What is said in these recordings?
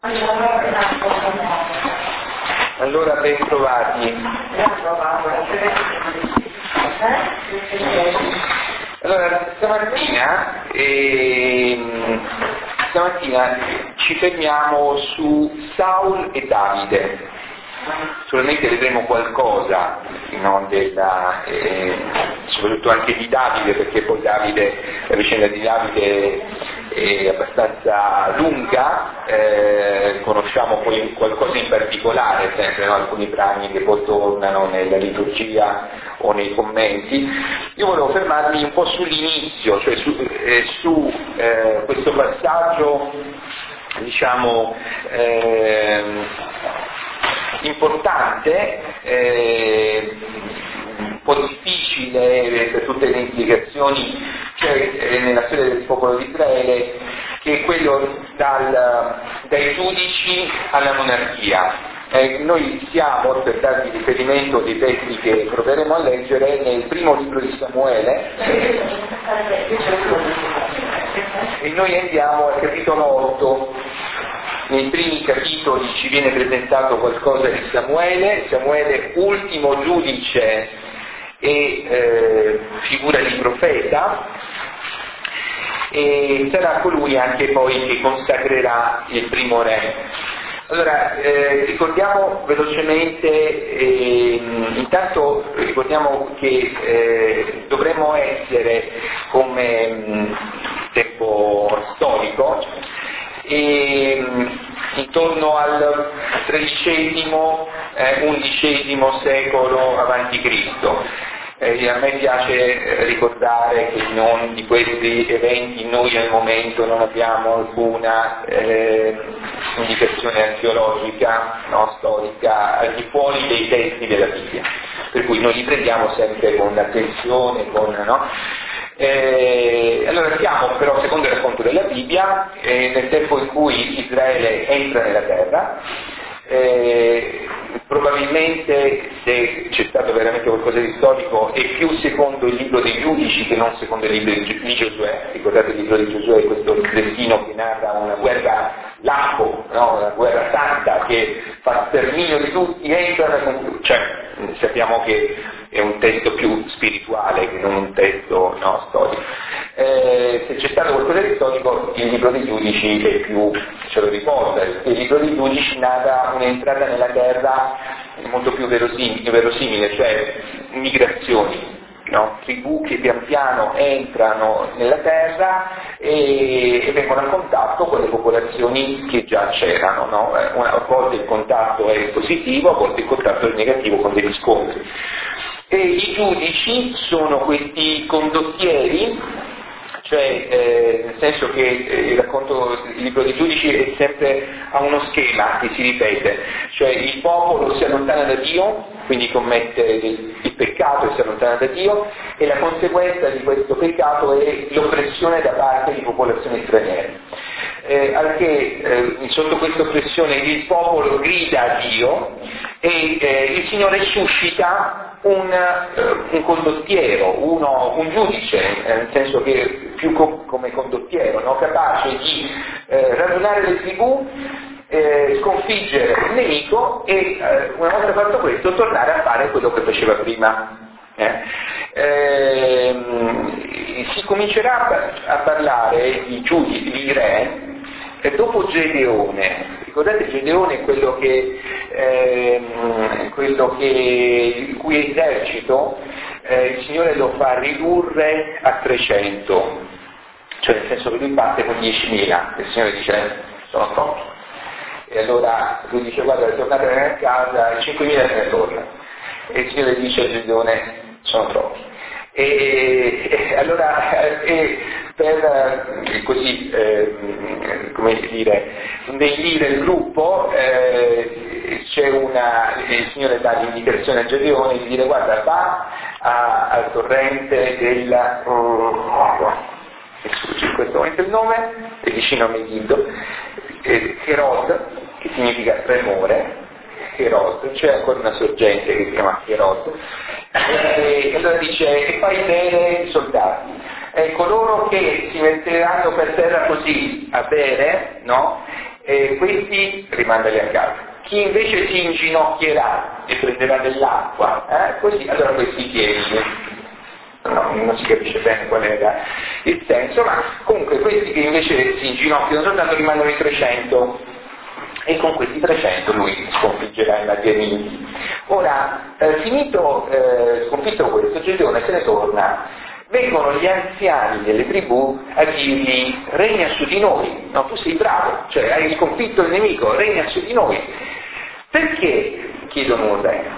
Allora, ben trovati. Allora, stamattina ci fermiamo su Saul e Davide. Solamente vedremo qualcosa, no, soprattutto anche di Davide, perché poi la vicenda di Davide è abbastanza lunga, conosciamo poi qualcosa in particolare, sempre, no, alcuni brani che poi tornano nella liturgia o nei commenti. Io volevo fermarmi un po' sull'inizio, cioè su questo passaggio, diciamo, importante, un po' difficile per tutte le implicazioni nella storia del popolo di Israele, che è quello dai giudici alla monarchia. Noi siamo, per darvi riferimento dei testi che proveremo a leggere, nel primo libro di Samuele, e noi andiamo al capitolo 8. Nei primi capitoli ci viene presentato qualcosa di Samuele ultimo giudice e figura di profeta, e sarà colui anche poi che consacrerà il primo re. Allora, ricordiamo velocemente, intanto ricordiamo che dovremmo essere come tempo storico, intorno al XIII-XI secolo avanti Cristo. A me piace ricordare che di questi eventi noi al momento non abbiamo alcuna indicazione archeologica, no, storica, al di fuori dei testi della Bibbia, per cui noi li prendiamo sempre con attenzione, allora siamo però, secondo il racconto della Bibbia, nel tempo in cui Israele entra nella terra. Probabilmente, se c'è stato veramente qualcosa di storico, è più secondo il libro dei giudici che non secondo il libro di Giosuè. Ricordate il libro di Giosuè, questo librettino che narra una guerra lampo, no? Una guerra santa che fa sterminio di tutti, sappiamo che è un testo più spirituale che non un testo, no, storico. Se c'è stato qualcosa di storico, il libro dei giudici è più, ce lo ricorda, il libro dei giudici narra un'entrata nella terra molto più verosimile, cioè migrazioni, no? Tribù che pian piano entrano nella terra e vengono a contatto con le popolazioni che già c'erano, no? A volte il contatto è positivo, a volte il contatto è negativo, con degli scontri. E i giudici sono questi condottieri, nel senso che il libro dei giudici è sempre a uno schema che si ripete, cioè il popolo si allontana da Dio, quindi commette il peccato e si allontana da Dio, e la conseguenza di questo peccato è l'oppressione da parte di popolazioni straniere. Sotto questa oppressione il popolo grida a Dio e il Signore suscita un condottiero, un giudice, nel senso che più come condottiero, no? Capace di radunare le tribù, sconfiggere il nemico e una volta fatto questo tornare a fare quello che faceva prima. Si comincerà a parlare di giudici, di re, dopo Gedeone. Ricordate, Gedeone è quello che il cui esercito il Signore lo fa ridurre a 300, cioè nel senso che lui parte con 10.000, il Signore dice sono troppi, e allora lui dice guarda, tornate a casa, 5.000 se ne torna, e il Signore dice a Gedeone sono troppi. E allora per così come dire, snellire il gruppo, il Signore dà l'indicazione a Gedeone di dire guarda, va al torrente della mi sfugge in questo momento il nome, è vicino a Megiddo, Cherod, che significa tremore. Cherod, c'è ancora una sorgente che si chiama Cherod, e allora dice e fai bere i soldati, coloro che si metteranno per terra così a bere, no? e questi rimandali a casa. Chi invece si inginocchierà e prenderà dell'acqua, così, allora questi tieni. No, non si capisce bene qual era il senso, ma comunque questi che invece si inginocchiano soltanto rimangono i 300 e con questi 300 lui sconfiggerà i Madianiti. Ora, sconfitto questo, Gedeone se ne torna. Vengono gli anziani delle tribù a dirgli: regna su di noi, no, tu sei bravo, cioè hai sconfitto il nemico, regna su di noi. Perché chiedono un re?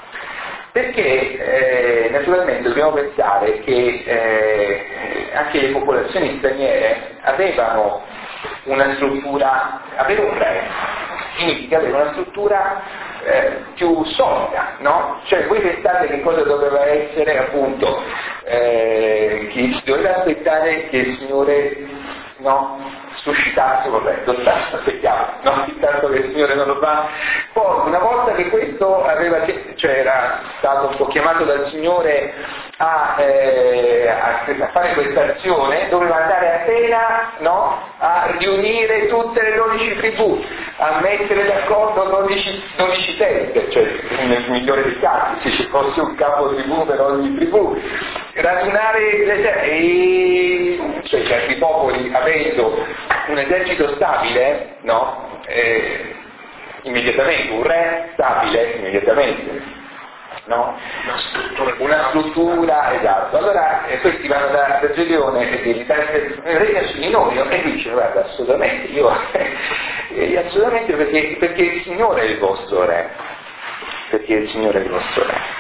Perché naturalmente dobbiamo pensare che anche le popolazioni straniere avevano una struttura, avere un re significa avere una struttura più solida, no? Cioè voi pensate che cosa doveva essere appunto, che si doveva aspettare che il Signore, no, suscitasse, vabbè, aspettiamo, no? Intanto che il Signore non lo fa. Poi una volta che questo era stato un po' chiamato dal Signore a fare questa azione, doveva andare a Atena, no? A riunire tutte le 12 tribù, a mettere d'accordo 12 teste, cioè nel migliore dei casi, se ci fosse un capo tribù per ogni tribù, radunare cioè certi popoli avendo un esercito stabile, no? Immediatamente, un re stabile, immediatamente, no? Una struttura, esatto. Allora questi vanno da Gedeone e dicono: regna su di noi, e lui dice: guarda, assolutamente, assolutamente perché il Signore è il vostro re, perché il Signore è il vostro re.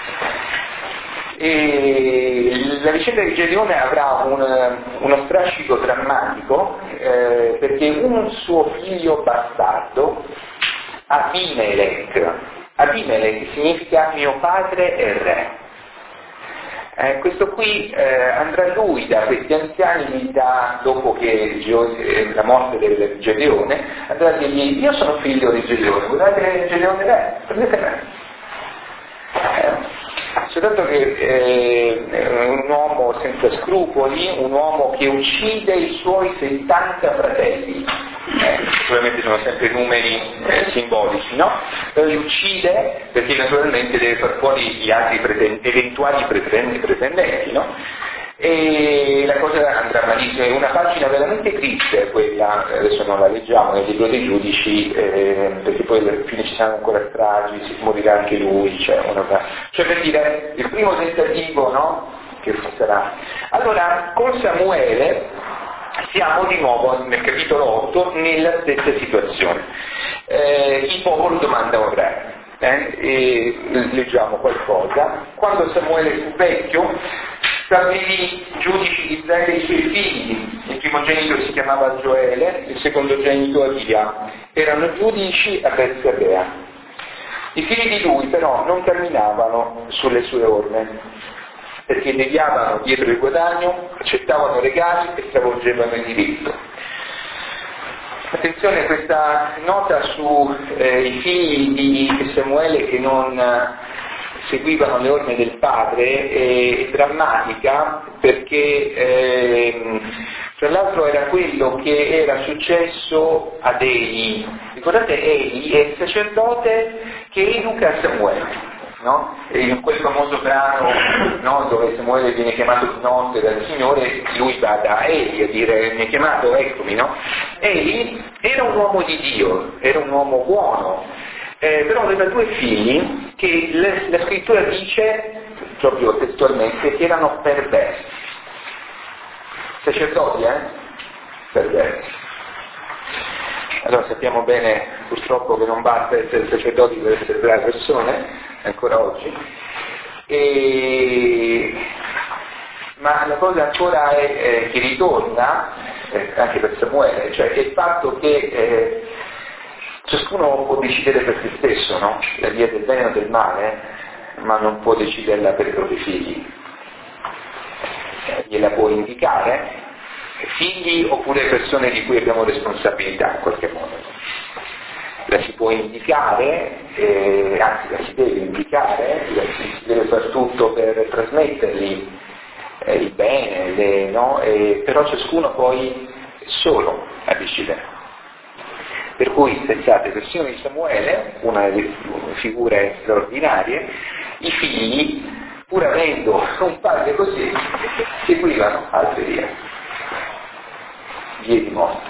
E la vicenda di Gedeone avrà uno strascico drammatico, perché un suo figlio bastardo, Abimelech significa mio padre è re. Questo qui andrà lui da questi anziani dopo che la morte del Gedeone, andrà a dirgli: io sono figlio di Gedeone, guardate Gedeone re, prendete me. Soltanto che è un uomo senza scrupoli, un uomo che uccide i suoi 70 fratelli, naturalmente sono sempre numeri simbolici, no? Li uccide perché naturalmente deve far fuori gli altri eventuali pretendenti, no? E la cosa andrà malissimo, è una pagina veramente triste quella, adesso non la leggiamo nel libro dei giudici, perché poi alla fine ci saranno ancora stragi, si morirà anche lui, cioè per dire, il primo tentativo, no? Che sarà. Allora, con Samuele siamo di nuovo nel capitolo 8 nella stessa situazione. Il popolo domanda un re. E leggiamo qualcosa. Quando Samuele fu vecchio, stabilì giudici di Israele i suoi figli. Il primogenito si chiamava Gioele, il secondogenito Abia. Erano giudici a Bersabea. I figli di lui però non camminavano sulle sue orme, perché deviavano dietro il guadagno, accettavano regali e stravolgevano il diritto. Attenzione, questa nota sui figli di Samuele che non seguivano le orme del padre è drammatica, perché tra l'altro era quello che era successo ad Eli. Ricordate, Eli è il sacerdote che educa Samuele, no? E in quel famoso brano, no, dove Samuele viene chiamato di notte dal Signore, lui va da Eli a dire: mi hai chiamato, eccomi, no? Eli era un uomo di Dio, era un uomo buono, però aveva due figli che la scrittura dice, proprio testualmente, che erano perversi. Sacerdoti, perversi. Allora sappiamo bene purtroppo che non basta essere sacerdoti per essere brave persone, ancora oggi. Ma la cosa ancora è che ritorna, anche per Samuele, cioè il fatto che ciascuno può decidere per se stesso, no? La via del bene o del male, ma non può deciderla per i propri figli. Gliela può indicare, figli oppure persone di cui abbiamo responsabilità in qualche modo. La si può indicare, anzi la si deve indicare, si deve fare tutto per trasmettergli il bene, no? Però ciascuno poi è solo a decidere. Per cui, pensate, versione di Samuele, una delle figure straordinarie, i figli, pur avendo un padre così, seguivano altre vie di morte.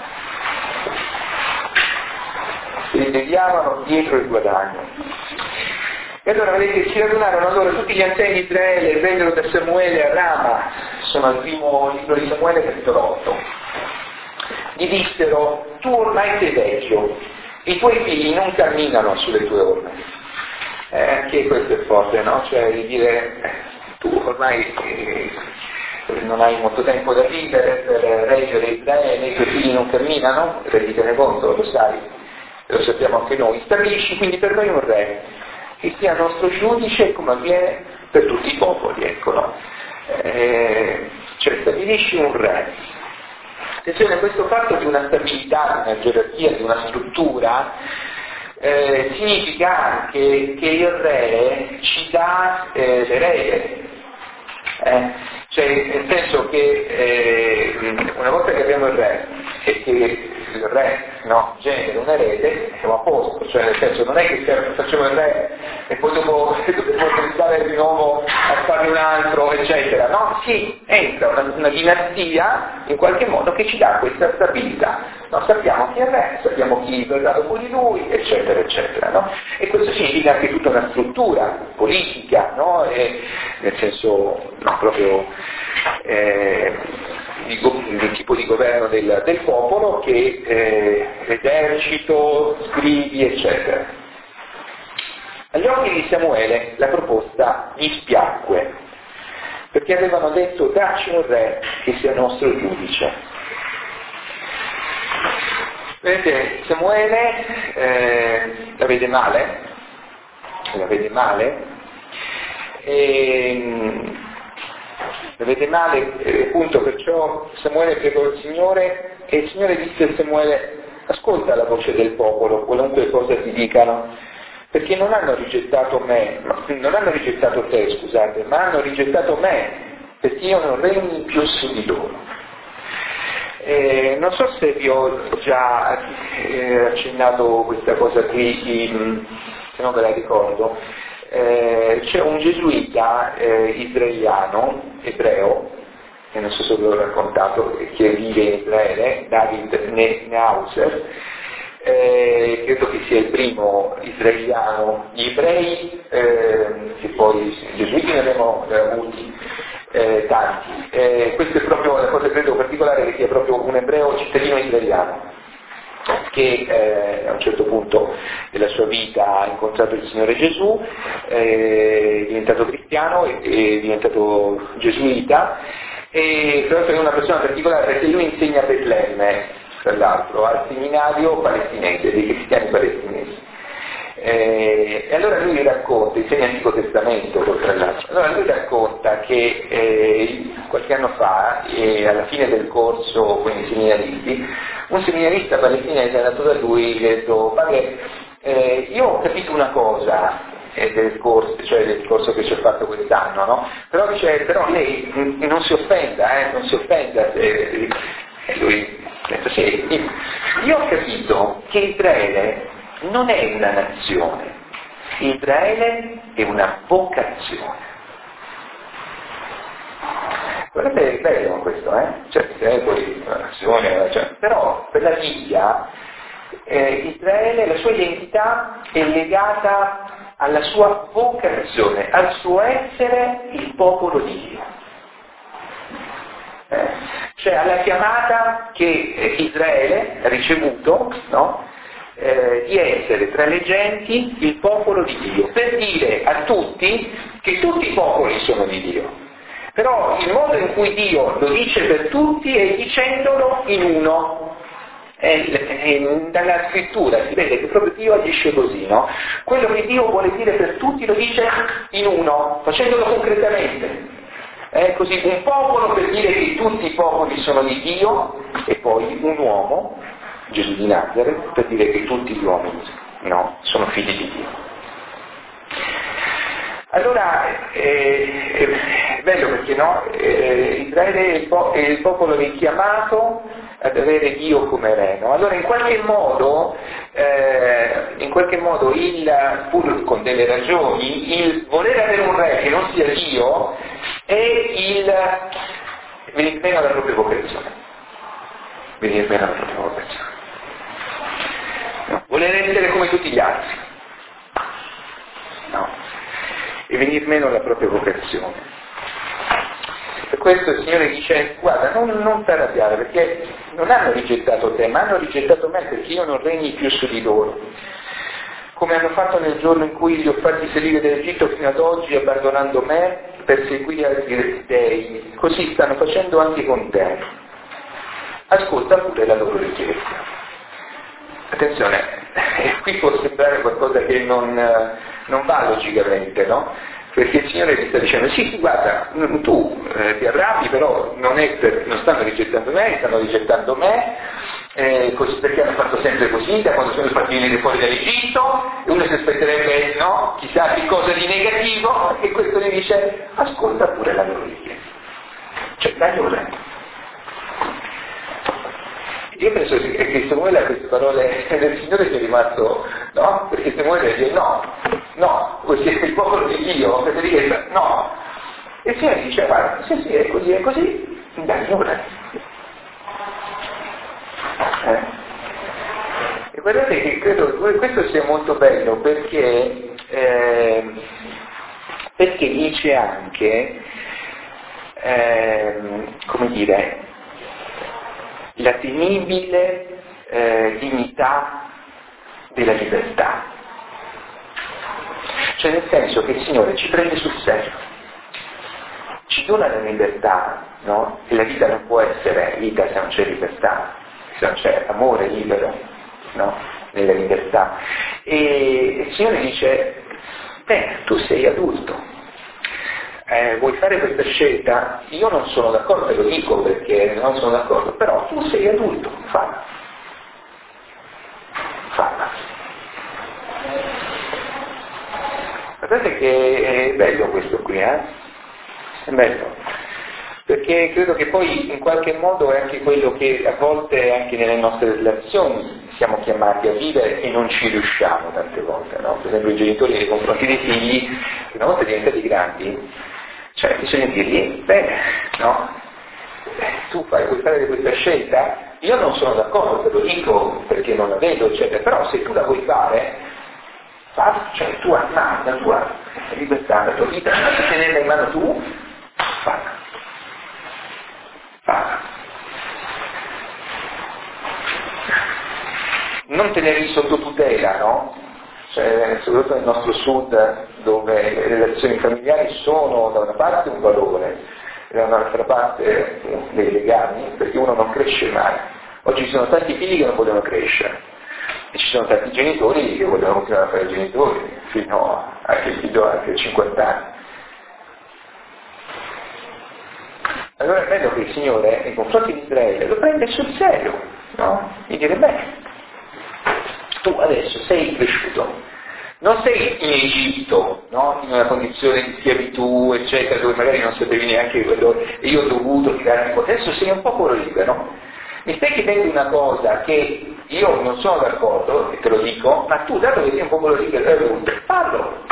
Si deviavano dietro il guadagno. E allora vedete, si radunarono allora tutti gli anziani di Israele e vennero da Samuele a Rama, sono al primo libro di Samuele, capitolo 8. Gli dissero: tu ormai sei vecchio, i tuoi figli non camminano sulle tue orme. Anche questo è forte, no? Cioè di dire, tu ormai non hai molto tempo da vivere per reggere Israele, i tuoi figli non camminano, renditene conto, lo sai, lo sappiamo anche noi, stabilisci quindi per noi un re, che sia nostro giudice come avviene per tutti i popoli, ecco, no? Cioè stabilisci un re. Attenzione, questo fatto di una stabilità, di una gerarchia, di una struttura, significa anche che il re ci dà l'erede. Cioè, nel senso che una volta che abbiamo il re e che il re genera un erede, siamo a posto, cioè nel senso non è che facciamo il re e poi dopo dobbiamo pensare di nuovo a farne un altro, eccetera. No, sì, entra una dinastia in qualche modo che ci dà questa stabilità. No, sappiamo chi è il re, sappiamo chi verrà dopo di lui, eccetera, eccetera. No? E questo significa anche tutta una struttura politica, no? Nel senso proprio di tipo di governo del popolo, che esercito, scrivi, eccetera. Agli occhi di Samuele la proposta gli spiacque, perché avevano detto: dacci un re che sia nostro giudice. Vedete, Samuele la vede male, la vede male, appunto, perciò Samuele pregò il Signore e il Signore disse a Samuele: ascolta la voce del popolo, qualunque cosa ti dicano, perché non hanno rigettato te, scusate, ma hanno rigettato me, perché io non regni più su di loro. Non so se vi ho già accennato questa cosa qui, se non ve la ricordo. C'è un gesuita ebreo, e non so se ve l'ho raccontato, che vive in Israele, David Neuser, credo che sia il primo israeliano. Gli ebrei, che poi i gesuiti ne abbiamo avuti tanti, questa è proprio una cosa credo particolare, che sia proprio un ebreo cittadino israeliano che a un certo punto della sua vita ha incontrato il Signore Gesù, è diventato cristiano, è diventato gesuita, e tra l'altro è una persona particolare perché lui insegna a Betlemme, tra l'altro, al seminario palestinese, dei cristiani palestinesi. E allora lui racconta, insegna l'Antico Testamento, tra l'altro, allora lui racconta che qualche anno fa, alla fine del corso con i seminaristi, un seminarista palestinese è andato da lui e gli ha detto: padre, io ho capito una cosa del corso, cioè del corso che ci ho fatto quest'anno, no? Però lei non si offenda, non si offenda se... E lui ha detto: sì, io ho capito che Israele non è una nazione, Israele è una vocazione. Guardate, è bello questo, Cioè, Israele poi è una nazione, però per la Bibbia Israele, la sua identità è legata alla sua vocazione, al suo essere il popolo di Dio. Cioè alla chiamata che Israele ha ricevuto, no? Di essere tra le genti il popolo di Dio, per dire a tutti che tutti i popoli sono di Dio. Però il modo in cui Dio lo dice per tutti è dicendolo in uno. Dalla scrittura si vede che proprio Dio agisce così, no? Quello che Dio vuole dire per tutti lo dice in uno, facendolo concretamente. Così un popolo per dire che tutti i popoli sono di Dio, e poi un uomo, Gesù di Nazareth, per dire che tutti gli uomini sono figli di Dio. Allora è bello perché Israele è il popolo richiamato ad avere Dio come re, no? Allora in qualche modo pur con delle ragioni, il voler avere un re che non sia Dio è il venire meno alla propria vocazione. Venire meno alla propria vocazione. No, voler essere come tutti gli altri. No. E venire meno alla propria vocazione. Per questo il Signore dice, guarda, non ti arrabbiare, perché non hanno rigettato te, ma hanno rigettato me, perché io non regni più su di loro. Come hanno fatto nel giorno in cui li ho fatti salire dall'Egitto fino ad oggi, abbandonando me per seguire altri dei, così stanno facendo anche con te. Ascolta pure la loro richiesta. Attenzione, qui può sembrare qualcosa che non va logicamente, no? Perché il Signore ti sta dicendo, sì, guarda, tu ti arrabbi, però non stanno rigettando me, stanno rigettando me, così, perché hanno fatto sempre così, da quando sono fatti venire fuori dall'Egitto, e uno si aspetterebbe, no, chissà che cosa di negativo, e questo gli dice, ascolta pure la loro richiesta. Cioè, dai ora. Io penso che Samuele a queste parole del Signore sia rimasto, no? Perché Samuele dice no, così è il popolo di Dio, no. E il Signore dice, guarda, sì, è così, dai, ora. E guardate che credo che questo sia molto bello perché dice anche, come dire, la temibile dignità della libertà. Cioè nel senso che il Signore ci prende sul serio, ci dona la libertà, no? E la vita non può essere vita se non c'è libertà, se non c'è amore libero, no? Nella libertà. E il Signore dice, tu sei adulto. Vuoi fare questa scelta? Io non sono d'accordo, te lo dico perché non sono d'accordo, però tu sei adulto, falla. Guardate che è bello questo qui, È bello, perché credo che poi in qualche modo è anche quello che a volte anche nelle nostre relazioni siamo chiamati a vivere e non ci riusciamo tante volte, no? Per esempio i genitori nei confronti dei figli, una volta diventati grandi, cioè bisogna dirgli, bene, no? Tu vuoi fare questa scelta? Io non sono d'accordo, te lo dico perché non la vedo, eccetera, però se tu la vuoi fare, cioè tu hai la tua libertà, la tua vita, se tenerla in mano tu, falla. Non tenerli sotto tutela, no? Cioè, soprattutto nel nostro sud, dove le relazioni familiari sono da una parte un valore e da un'altra parte dei legami, perché uno non cresce mai. Oggi ci sono tanti figli che non vogliono crescere e ci sono tanti genitori che vogliono continuare a fare i genitori fino a che il figlio ha anche 50 anni. Allora è bello che il Signore nei confronti di Israele lo prende sul serio, no? E dire, tu adesso sei cresciuto, non sei in Egitto, no? In una condizione di schiavitù, eccetera, dove magari non sapevi neanche quello, e io ho dovuto tirare un po', adesso sei un popolo libero. Mi stai chiedendo una cosa che io non sono d'accordo, e te lo dico, ma tu, dato che sei un popolo libero e adulto, fallo.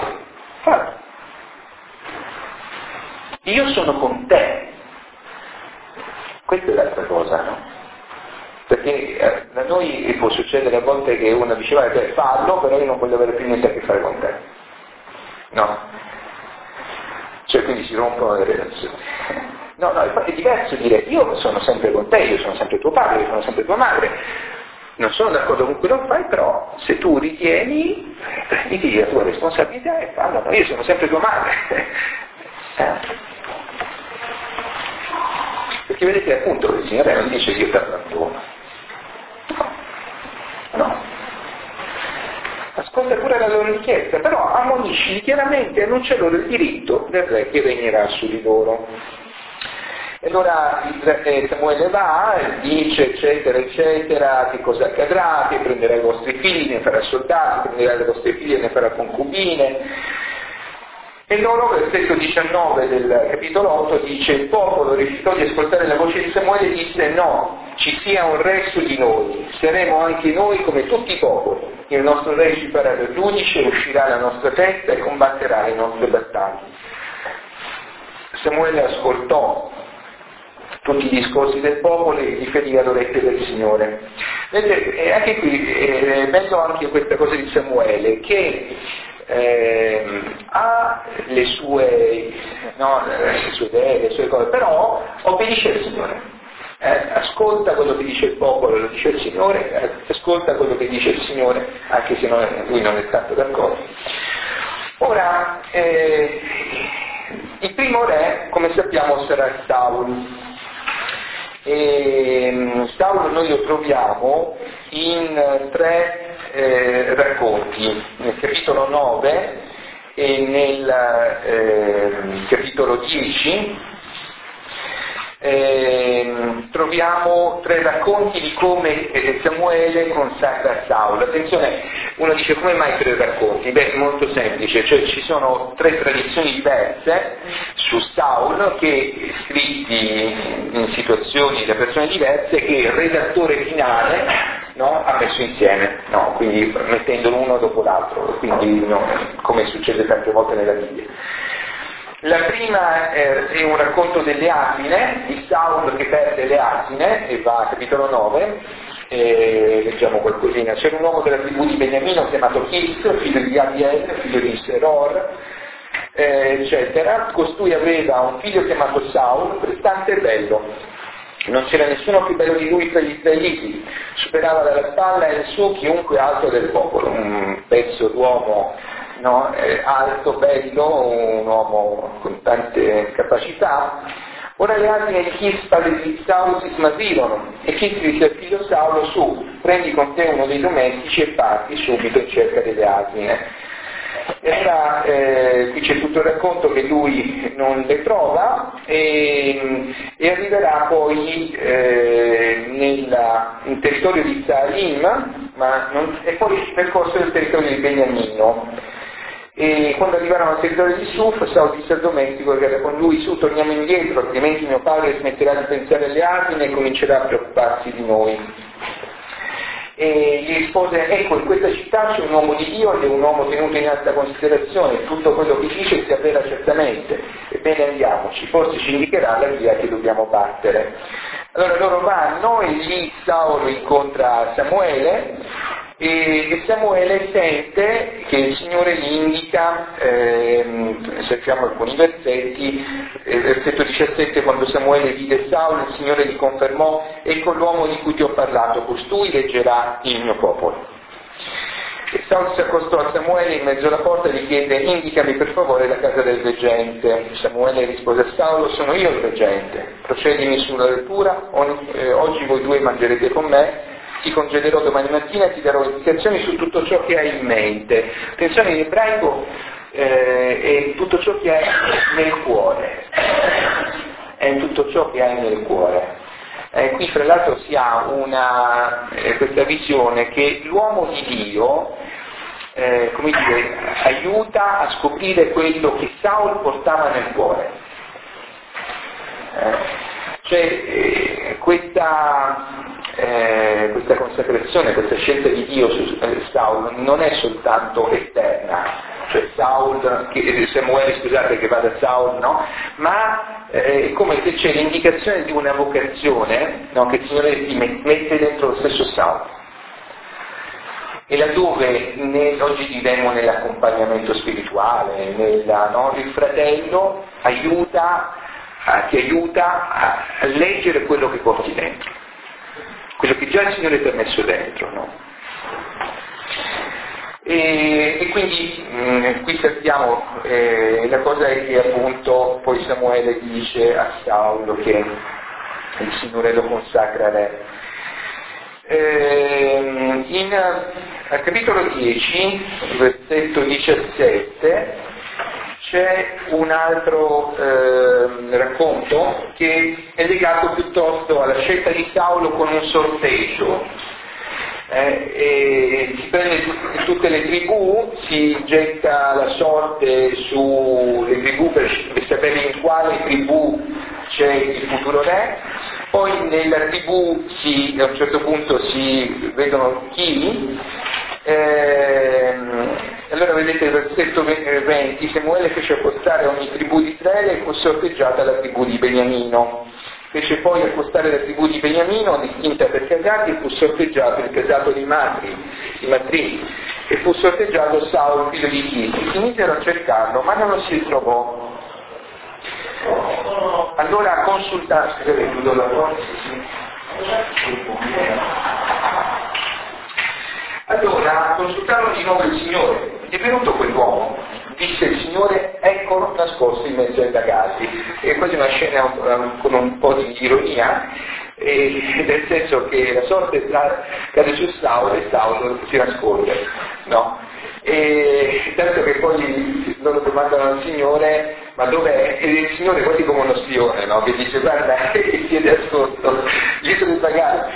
Io sono con te. Questa è l'altra cosa, no? Perché da noi può succedere a volte che uno diceva fallo, però io non voglio avere più niente a che fare con te. No? Cioè quindi si rompono le relazioni. No, è diverso dire io sono sempre con te, io sono sempre tuo padre, io sono sempre tua madre. Non sono d'accordo con quello che fai, però se tu ritieni, prenditi la tua responsabilità e fallo. No, io sono sempre tua madre. Perché vedete appunto il Signore non dice che io ti abbandono. No. Ascolta pure la loro richiesta, però ammonisci chiaramente, annuncia loro il diritto del re che regnerà su di loro. E allora Samuele va, dice eccetera eccetera, che cosa accadrà, che prenderà i vostri figli, ne farà soldati, prenderà le vostre figlie e ne farà concubine. E loro, versetto 19 del capitolo 8, dice: il popolo rifiutò di ascoltare la voce di Samuele e disse: no, ci sia un re su di noi, saremo anche noi come tutti i popoli, il nostro re ci farà da giudice, uscirà alla nostra testa e combatterà le nostre battaglie. Samuele ascoltò tutti i discorsi del popolo e riferì all'orecchio del Signore. Vedete, anche qui è bello anche questa cosa di Samuele, che ha le sue idee, le sue cose, però obbedisce al Signore. Ascolta quello che dice il popolo, lo dice il Signore, ascolta quello che dice il Signore, anche se lui non è tanto d'accordo. Ora, il primo re, come sappiamo, sarà Saul. Saul noi lo troviamo in 3 racconti, nel capitolo 9 e nel capitolo 10. Troviamo 3 racconti di come Samuele consacra Saul. Attenzione, uno dice come mai 3 racconti? Beh, è molto semplice, cioè ci sono 3 tradizioni diverse su Saul che scritti in situazioni da persone diverse che il redattore finale ha messo insieme, quindi mettendolo uno dopo l'altro, quindi come succede tante volte nella Bibbia. La prima è un racconto delle asine, di Saul che perde le asine, e va a capitolo 9, leggiamo qualcosina. C'era un uomo della tribù di Beniamino chiamato Kis, figlio di Abiel, figlio di Seror, eccetera. Costui aveva un figlio chiamato Saul, prestante e bello. Non c'era nessuno più bello di lui tra gli israeliti, superava dalla spalla in su chiunque altro del popolo, un pezzo d'uomo alto, bello, un uomo con tante capacità. Ora le asine di Kis, padre di Saul, si smarrirono e Kis disse al figlio Saulo: su, prendi con te uno dei domestici e parti subito in cerca delle asine. E ora qui c'è tutto il racconto che lui non le trova e arriverà poi in territorio di Saalim, e poi percorso il territorio di Beniamino. E quando arrivarono al territorio di Suf, Saul disse al domestico che era con lui: su, torniamo indietro, altrimenti mio padre smetterà di pensare alle asine e comincerà a preoccuparsi di noi. E gli rispose: ecco, in questa città c'è un uomo di Dio ed è un uomo tenuto in alta considerazione, tutto quello che dice si avvera certamente. Ebbene, andiamoci, forse ci indicherà la via che dobbiamo battere. Allora loro vanno e lì Saul incontra Samuele e Samuele sente che il Signore gli indica, sappiamo alcuni versetti, versetto 17: quando Samuele vide Saul, il Signore gli confermò: ecco l'uomo di cui ti ho parlato, costui reggerà il mio popolo. E Saul si accostò a Samuele in mezzo alla porta e gli chiese: indicami per favore la casa del reggente. Samuele rispose a Saulo: sono io il reggente, procedimi sulla lettura, oggi voi 2 mangerete con me, ti congederò domani mattina e ti darò indicazioni su tutto ciò che hai in mente. Attenzione, in ebraico è tutto ciò che hai nel cuore, è tutto ciò che hai nel cuore. Qui fra l'altro si ha questa visione che l'uomo di Dio aiuta a scoprire quello che Saul portava nel cuore. Questa consacrazione, questa scelta di Dio su Saul non è soltanto esterna, cioè Samuele che va da Saul, ma è come se c'è l'indicazione di una vocazione che il Signore ti mette dentro lo stesso Saul. E laddove oggi diremmo nell'accompagnamento spirituale, il fratello ti aiuta a leggere quello che porti dentro, quello che già il Signore ti ha messo dentro, E quindi qui sappiamo, la cosa è che appunto poi Samuele dice a Saulo che il Signore lo consacra re. Al capitolo 10, versetto 17, c'è un altro racconto che è legato piuttosto alla scelta di Saulo con un sorteggio. Si prende tutte le tribù, si getta la sorte sulle tribù per sapere in quale tribù c'è il futuro re, poi nella tribù a un certo punto si vedono chili. Allora vedete il versetto 20, Samuele fece accostare ogni tribù di Israele e fu sorteggiata la tribù di Beniamino. Fece poi accostare la tribù di Beniamino, distinta per casati, e fu sorteggiato il casato di Matri, e fu sorteggiato Saul, figlio di Chisi. Si misero a cercarlo, ma non lo si trovò. Allora consultarono di nuovo il Signore. È venuto quell'uomo, disse il Signore, eccolo nascosto in mezzo ai ragazzi. E questa è una scena con un po' di ironia, nel senso che la sorte cade su Saul e Saul si nasconde, no? E tanto che poi loro domandano al Signore, ma dov'è? E il Signore quasi come uno spione, no? Che dice, guarda, che siede ascolto, dietro il ragazzi.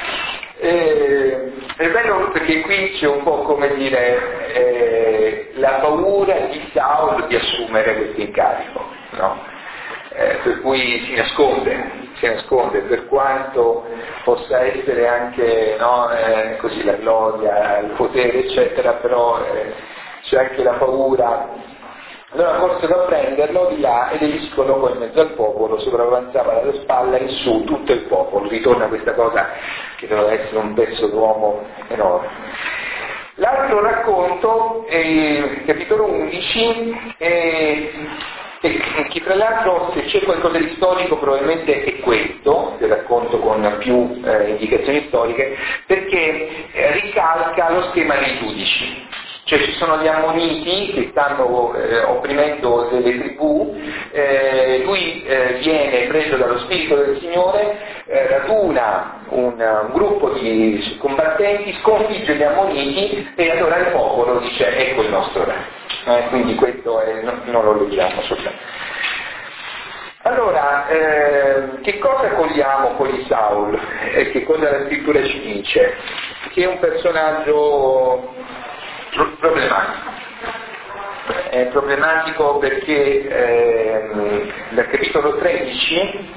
È bello perché qui c'è un po' come dire la paura di Saul di assumere questo incarico, no? Per cui si nasconde, per quanto possa essere anche così la gloria, il potere eccetera, però c'è anche la paura. Allora corsero a prenderlo di là ed escono poi in mezzo al popolo, sopravanzava dalla spalla in su tutto il popolo. Ritorna questa cosa che doveva essere un pezzo d'uomo enorme. L'altro racconto è capitolo 11, che tra l'altro, se c'è qualcosa di storico, probabilmente è questo, che racconto con più indicazioni storiche, perché ricalca lo schema dei giudici. Cioè ci sono gli ammoniti che stanno opprimendo delle tribù, lui viene preso dallo Spirito del Signore, raduna un gruppo di combattenti, sconfigge gli ammoniti e allora il popolo dice ecco il nostro re. Quindi questo non lo leggiamo soltanto. Allora, che cosa cogliamo poi di Saul? E che cosa la scrittura ci dice? Che è un personaggio problematico. È problematico perché dal capitolo 13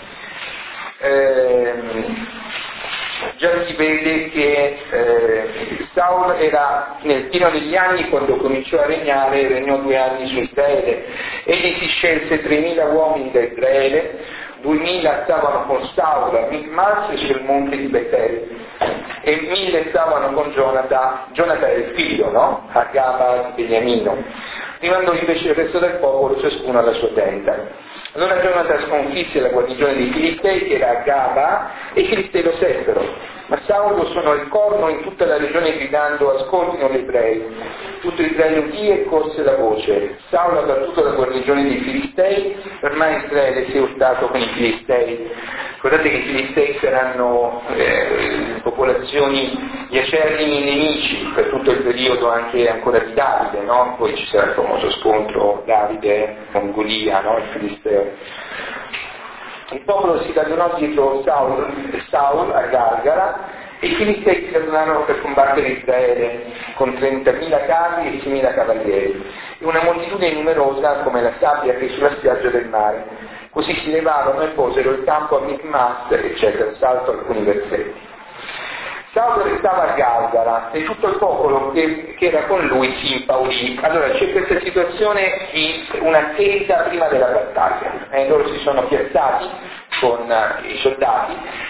già si vede che Saul era nel pieno degli anni quando cominciò a regnare, regnò 2 anni su Israele. Egli si scelse 3.000 uomini da Israele, 2.000 stavano con Saul a Micmas sul monte di Betel e 1.000 stavano con Jonathan è il figlio, no? A Gaba di Beniamino. Rimandò invece il resto del popolo, ciascuno alla sua tenda. Allora Jonathan sconfisse la guarnigione dei Filistei che era a Gaba e i Filistei lo seppero. Ma Saulo suonò il corno in tutta la regione gridando ascoltino gli ebrei. Tutto Israele udì e corse la voce. Saulo ha battuto la guarnigione dei Filistei, ormai Israele si è urtato con i Filistei. Ricordate che i Filistei saranno popolazioni di acerrimi nemici per tutto il periodo anche ancora di Davide, no? Poi ci sarà il famoso scontro Davide con Golia, no? Il Filisteo. Il popolo si radunò dietro Saul a Galgala e i Filistei si radunarono per combattere Israele con 30.000 carri e 6.000 cavalieri e una moltitudine numerosa come la sabbia che è sulla spiaggia del mare. Così si levarono e posero il campo a Micmas, eccetera. Salto alcuni versetti. Saul restava a Galgala e tutto il popolo che era con lui si impaurì. Allora c'è questa situazione di un'attesa prima della battaglia. Loro si sono piazzati con i soldati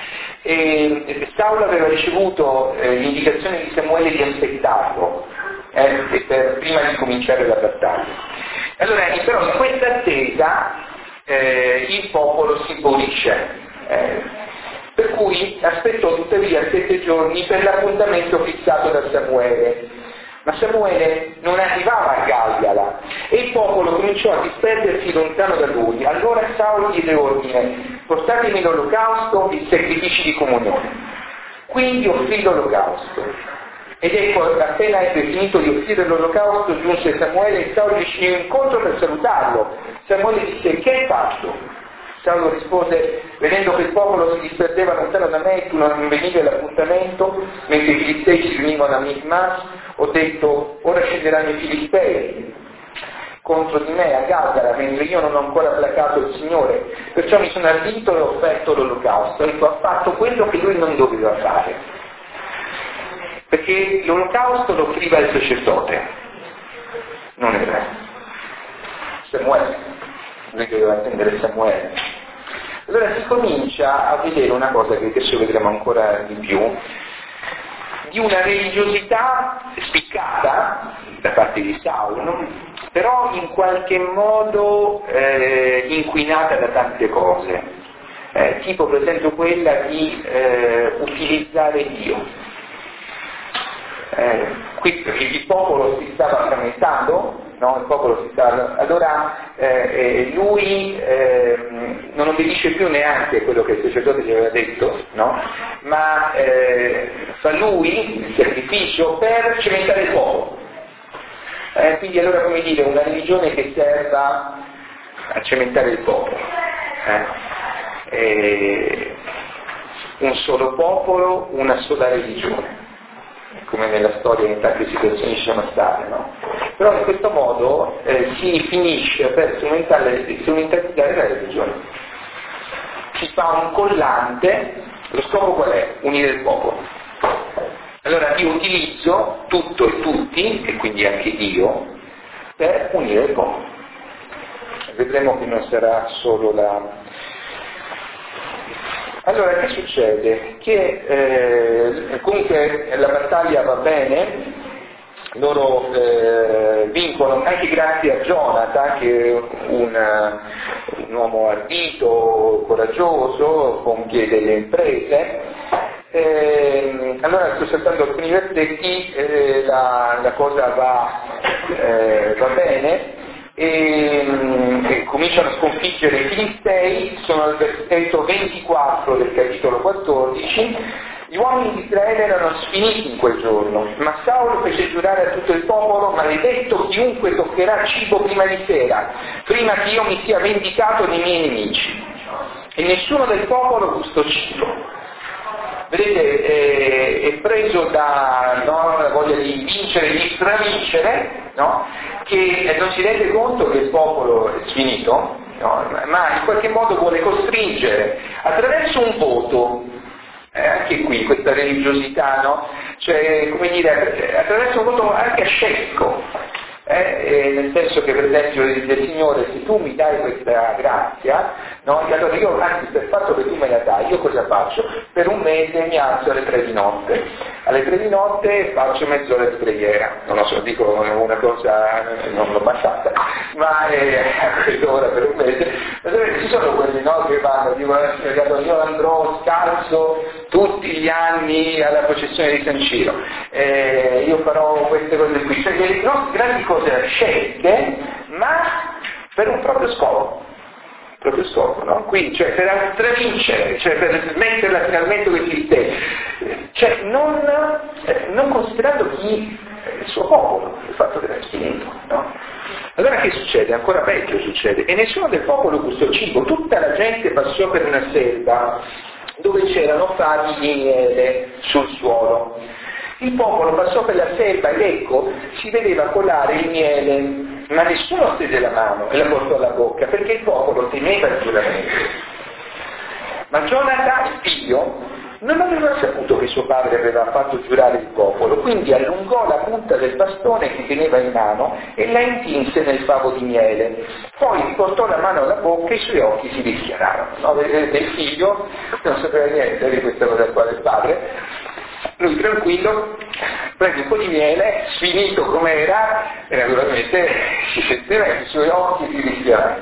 e Saul aveva ricevuto l'indicazione di Samuele di aspettarlo prima di cominciare la battaglia. Allora però in questa attesa il popolo si impaurisce. Per cui aspettò tuttavia 7 giorni per l'appuntamento fissato da Samuele. Ma Samuele non arrivava a Galgala e il popolo cominciò a disperdersi lontano da lui. Allora Saul diede ordine: portatemi l'olocausto e i sacrifici di comunione. Quindi offrì l'olocausto. Ed ecco, appena ebbe finito di offrire l'olocausto, giunse Samuele e Saul gli scese incontro per salutarlo. Samuele disse: che hai fatto? Saulo rispose: vedendo che il popolo si disperdeva lontano da me e tu non venivi all'appuntamento, mentre i Filistei si riunivano a Micmas, ho detto: ora scenderanno i Filistei. contro di me a Galgala, mentre io non ho ancora placato il Signore, perciò mi sono ardito e ho offerto l'olocausto. Ecco, ha fatto quello che lui non doveva fare, perché l'olocausto lo offriva il sacerdote, non il re. Samuele, lui doveva attendere Samuele. Allora si comincia a vedere una cosa che adesso vedremo ancora di più, di una religiosità spiccata da parte di Saulo, però in qualche modo inquinata da tante cose, tipo per esempio quella di utilizzare Dio. Qui il popolo si stava frammentando, no? Il popolo si stava... Allora lui non obbedisce più neanche a quello che il sacerdote gli aveva detto, no? Ma fa lui il sacrificio per cimentare il popolo. Quindi allora, come dire, una religione che serva a cementare il popolo. Un solo popolo, una sola religione, come nella storia in tante situazioni ci sono state, no? Però in questo modo si finisce per strumentalizzare la religione. Si fa un collante, lo scopo qual è? Unire il popolo. Allora io utilizzo tutto e tutti, e quindi anche Dio, per unire il popolo. Vedremo che non sarà solo la... Allora, che succede? Che comunque la battaglia va bene, loro vincono anche grazie a Jonathan, che è un uomo ardito, coraggioso, compie delle imprese. Allora sto saltando alcuni versetti, la cosa va bene. E cominciano a sconfiggere i Filistei, sono al versetto 24 del capitolo 14. Gli uomini di Israele erano sfiniti in quel giorno, ma Saulo fece giurare a tutto il popolo: maledetto chiunque toccherà cibo prima di sera, prima che io mi sia vendicato dei miei nemici. E nessuno del popolo gustò cibo. Vedete, è preso da la voglia di vincere, di stravincere, no? Che non si rende conto che il popolo è sfinito, no? Ma in qualche modo vuole costringere attraverso un voto, anche qui questa religiosità, no? Cioè, come dire, attraverso un voto anche ascetico. Nel senso che per esempio dice: Signore, se tu mi dai questa grazia, no? E allora io, anzi, per il fatto che tu me la dai, io cosa faccio? Per un mese mi alzo alle 3 di notte, alle 3 di notte faccio mezz'ora di preghiera, non lo so, dico una cosa, non l'ho mai fatta, ma a quell'ora per un mese. Ci sono quelli, no, che vanno, dicono: io andrò scalzo tutti gli anni alla processione di San Ciro, io farò queste cose qui, cioè le nostre grandi cose scelte, ma per un proprio scopo, no? Quindi, cioè, per stravincere, cioè per metterla finalmente con i Filistei, cioè non considerando il suo popolo, il fatto che era finito, no? Allora che succede? Ancora peggio succede, e nessuno del popolo gustò cibo, tutta la gente passò per una selva dove c'erano fagli di miele sul suolo. Il popolo passò per la selva ed ecco, si vedeva colare il miele, ma nessuno stese la mano e la portò alla bocca, perché il popolo temeva il giuramento. Ma Jonathan, il figlio, non aveva saputo che suo padre aveva fatto giurare il popolo, quindi allungò la punta del bastone che teneva in mano e la intinse nel favo di miele. Poi portò la mano alla bocca e i suoi occhi si rischiararono. No? Vedete, il figlio non sapeva niente di questa cosa qua del padre. Lui tranquillo prende un po' di miele, sfinito com'era, e naturalmente si sentiva che i suoi occhi si rischiarono.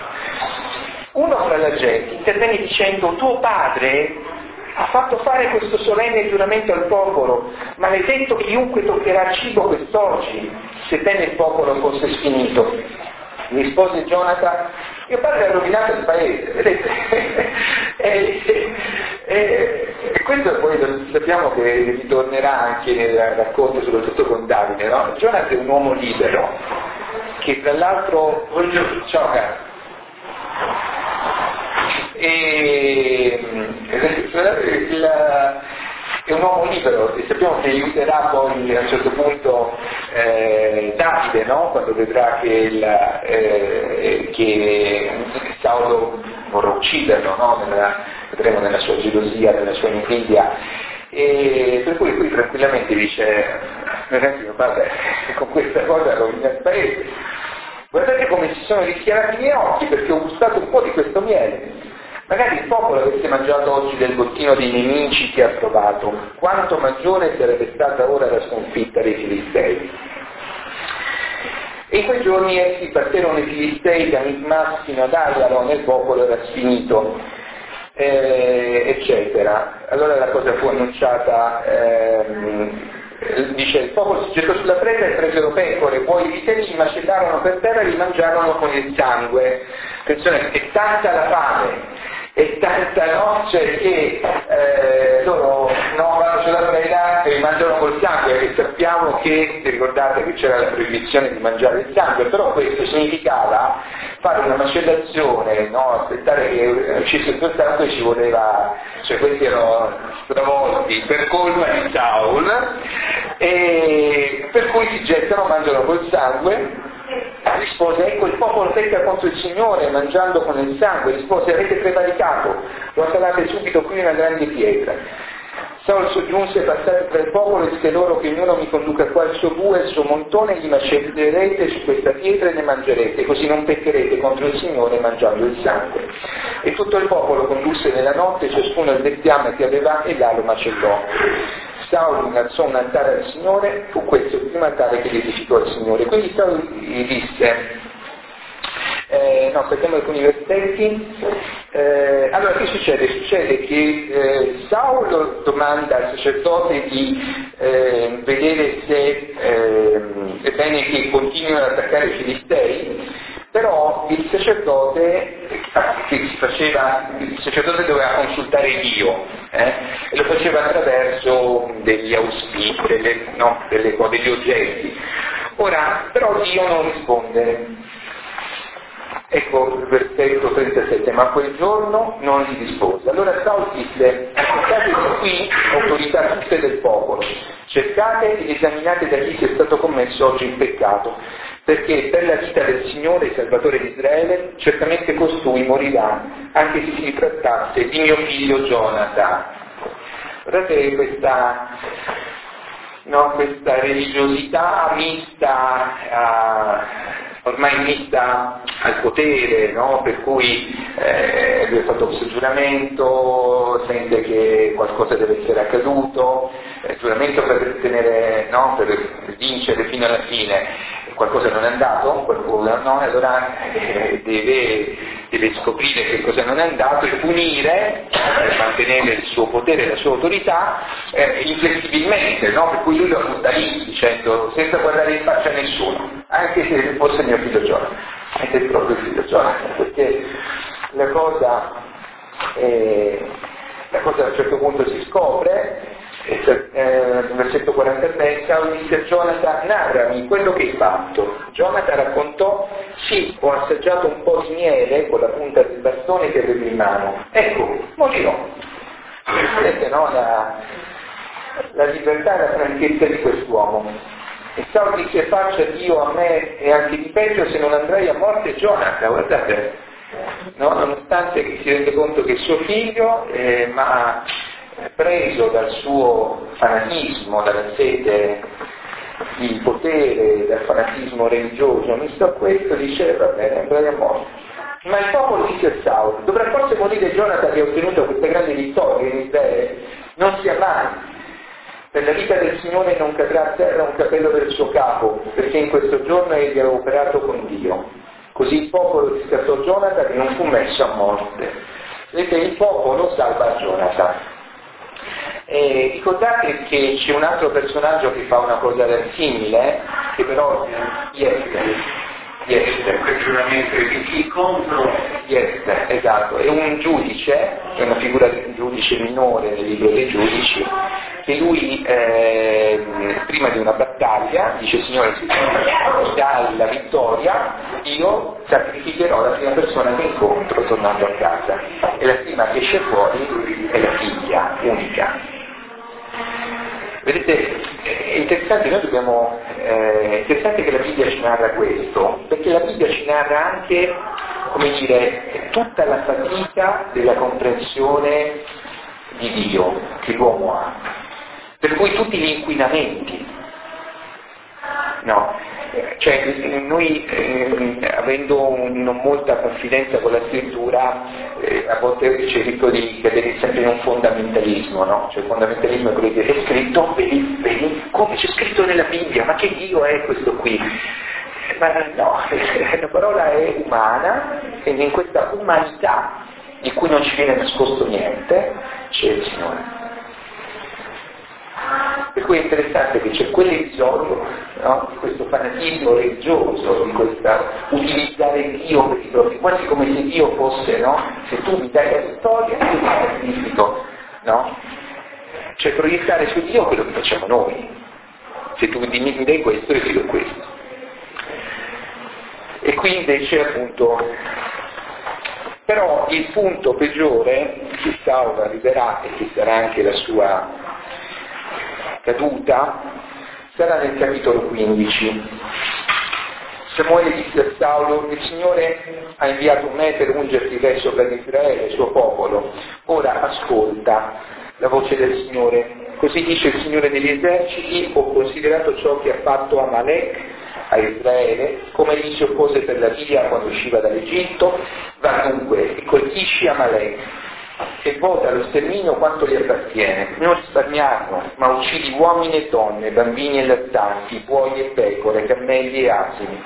Uno fra la gente intervenne dicendo: tuo padre ha fatto fare questo solenne giuramento al popolo, maledetto chiunque toccherà cibo quest'oggi, sebbene il popolo fosse sfinito. Rispose Jonathan: mio padre ha rovinato il paese, vedete? E questo poi sappiamo che ritornerà anche nel racconto, soprattutto con Davide, no? Jonathan è un uomo libero, che tra l'altro... Ciao caro. è un uomo libero e sappiamo che aiuterà poi a un certo punto Davide, no? Quando vedrà che Saulo vorrà ucciderlo, no? Vedremo nella sua gelosia, nella sua invidia, e per cui qui tranquillamente dice vabbè, con questa cosa rovina il paese. Guardate come si sono rischiarati i miei occhi perché ho gustato un po' di questo miele. Magari il popolo avesse mangiato oggi del bottino dei nemici che ha trovato, quanto maggiore sarebbe stata ora la sconfitta dei Filistei. E in quei giorni essi batterono i Filistei da Micmas fino ad Aialon e il popolo era sfinito, eccetera. Allora la cosa fu annunciata, dice: il popolo si gettò sulla preda e presero pecore, poi i vitelli li macellarono per terra e li mangiarono con il sangue. Attenzione, è tanta la fame, è tanta noce che loro vanno sulla preda e li mangiano col sangue, e sappiamo che, ricordate che c'era la proibizione di mangiare il sangue, però questo significava fare una macellazione, aspettare che uscisse il sangue, ci voleva, cioè questi erano stravolti per colpa di Saul, e per cui si gettano, mangiano col sangue. Rispose: ecco, il popolo pecca contro il Signore mangiando con il sangue. Rispose: avete prevaricato, lo salate subito qui una grande pietra. Saul soggiunse, passate tra il popolo, e disse loro che ognuno mi conduca qua il suo bue e il suo montone, gli macellerete su questa pietra e ne mangerete, così non peccherete contro il Signore mangiando il sangue. E tutto il popolo condusse nella notte, ciascuno il bestiame che aveva, e là lo macellò. Saul innalzò un altare al Signore, fu questo il primo altare che edificò al Signore. Quindi Saul gli disse, aspettiamo alcuni versetti. Allora che succede? Succede che Saul domanda al sacerdote di vedere se è bene che continuino ad attaccare i Filistei, però il sacerdote doveva consultare Dio, e lo faceva attraverso degli auspici, degli oggetti. Ora, però Dio non risponde. Ecco il versetto 37, ma quel giorno non gli rispose. Allora Saul disse: ascoltate qui, autorità tutte del popolo, cercate ed esaminate da chi sia stato commesso oggi il peccato, perché per la vita del Signore, il Salvatore di Israele, certamente costui morirà, anche se si trattasse di mio figlio Gionatan. Guardate questa religiosità ormai mista al potere, per cui lui ha fatto questo giuramento, sente che qualcosa deve essere accaduto, giuramento per vincere fino alla fine. Qualcosa non è andato, e allora deve scoprire che cosa non è andato e punire, per mantenere il suo potere e la sua autorità, inflessibilmente, per cui lui lo butta lì, dicendo, senza guardare in faccia a nessuno, anche se fosse mio figlio Giona, ed è proprio il figlio Giona, perché la cosa a un certo punto si scopre. Nel versetto 43 Saul disse a Gionatan: narrami quello che hai fatto. Gionatan raccontò: sì, ho assaggiato un po' di miele con la punta del bastone che avevo in mano, ecco, morirò. Vedete, la libertà e la franchezza di quest'uomo. E Saul disse: faccia Dio a me e anche di peggio se non andrei a morte Gionatan. Guardate, nonostante che si rende conto che è suo figlio, ma preso dal suo fanatismo, dalla sete di potere, dal fanatismo religioso, misto a questo, dice: va bene, andrai a morte. Ma il popolo disse a Saul: dovrà forse morire Gionatan che ha ottenuto questa grande vittoria in Israele? Non sia mai. Per la vita del Signore non cadrà a terra un capello del suo capo, perché in questo giorno egli ha operato con Dio. Così il popolo riscattò Gionatan e non fu messo a morte. Vedete, il popolo salva Gionatan. Ricordate che c'è un altro personaggio che fa una cosa simile, che però esatto, è un giudice, è una figura di un giudice minore nel libro dei giudici, che lui prima di una battaglia dice: Signore, se mi dai la vittoria, io sacrificherò la prima persona che incontro tornando a casa, e la prima che esce fuori è la figlia unica. Vedete, è interessante, è interessante che la Bibbia ci narra questo, perché la Bibbia ci narra anche, come dire, tutta la fatica della comprensione di Dio che l'uomo ha, per cui tutti gli inquinamenti, no? Cioè, noi avendo non molta confidenza con la scrittura, a volte c'è il rischio di cadere sempre in un fondamentalismo, no? Cioè il fondamentalismo è quello che è scritto, vedi, come c'è scritto nella Bibbia, ma che Dio è questo qui? Ma no, la parola è umana e in questa umanità di cui non ci viene nascosto niente, c'è il Signore. Per cui è interessante che c'è quell'episodio, no, di questo fanatismo religioso, di questa utilizzare Dio per i propri, quasi come se Dio fosse, no? Se tu mi dai la storia, io ti magnifico, no? Cioè proiettare su Dio quello che facciamo noi. Se tu mi dai questo, io ti do questo. E qui invece appunto, però il punto peggiore che Saulo arriverà e che sarà anche la sua caduta sarà nel capitolo 15. Samuele disse a Saulo: il Signore ha inviato me per ungerti re sopra Israele, il suo popolo. Ora ascolta la voce del Signore. Così dice il Signore degli eserciti: ho considerato ciò che ha fatto Amalek a Israele, come gli si oppose per la via quando usciva dall'Egitto. Va dunque e colpisci Amalek e vota lo sterminio quanto gli appartiene. Non risparmiarlo, ma uccidi uomini e donne, bambini e lattanti, buoi e pecore, cammelli e asini.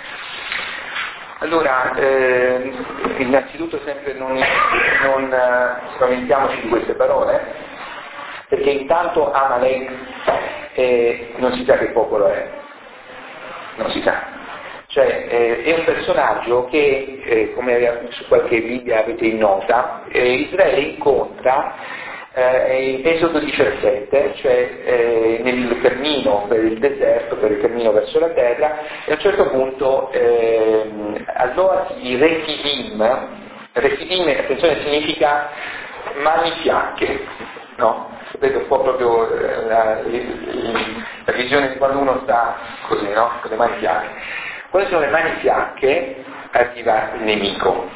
Allora, innanzitutto sempre non spaventiamoci di queste parole, perché intanto Amalek non si sa che popolo è, non si sa. Cioè è un personaggio che, come su qualche Bibbia avete in nota, Israele incontra in Esodo 17, cioè nel cammino per il deserto, per il cammino verso la terra, e a un certo punto all'oasi di Refidim, attenzione, significa mani fianche, no? Sapete un po' proprio la visione di quando uno sta così, no? Con le mani fianche. Quando sono le mani fianche arriva il nemico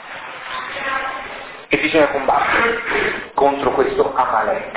e bisogna combattere contro questo Amalek.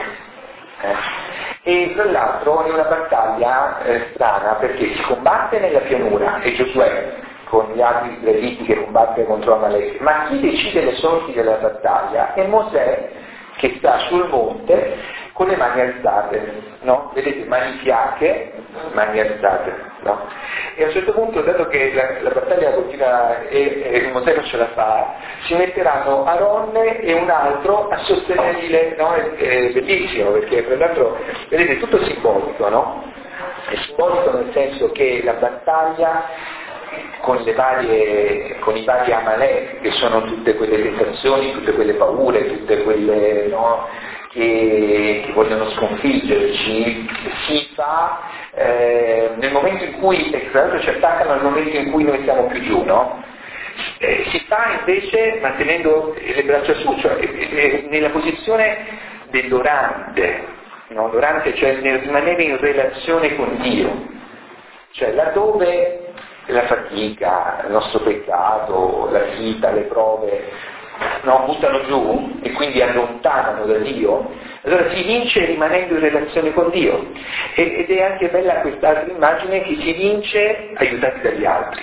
E tra l'altro è una battaglia strana, perché si combatte nella pianura, e Giosuè con gli altri israeliti che combatte contro Amalek, ma chi decide le sorti della battaglia è Mosè, che sta sul monte con le mani alzate, no? Vedete, mani fianche, mani alzate, no? E a un certo punto, dato che la battaglia continua e Mosè non ce la fa, si metteranno Aronne e un altro a sostenergli, no? È bellissimo, perché tra l'altro, vedete, è tutto simbolico, no? È simbolico nel senso che la battaglia con i vari Amalek, che sono tutte quelle tentazioni, tutte quelle paure, tutte quelle, no, che vogliono sconfiggerci, si fa nel momento in cui, tra l'altro ci attaccano nel momento in cui noi siamo più giù, no? Si fa invece mantenendo le braccia su, cioè nella posizione dell'orante, no? L'orante, cioè nel rimanere in relazione con Dio, cioè laddove la fatica, il nostro peccato, la vita, le prove, no, buttano giù e quindi allontanano da Dio, allora si vince rimanendo in relazione con Dio. Ed è anche bella quest'altra immagine che si vince aiutati dagli altri.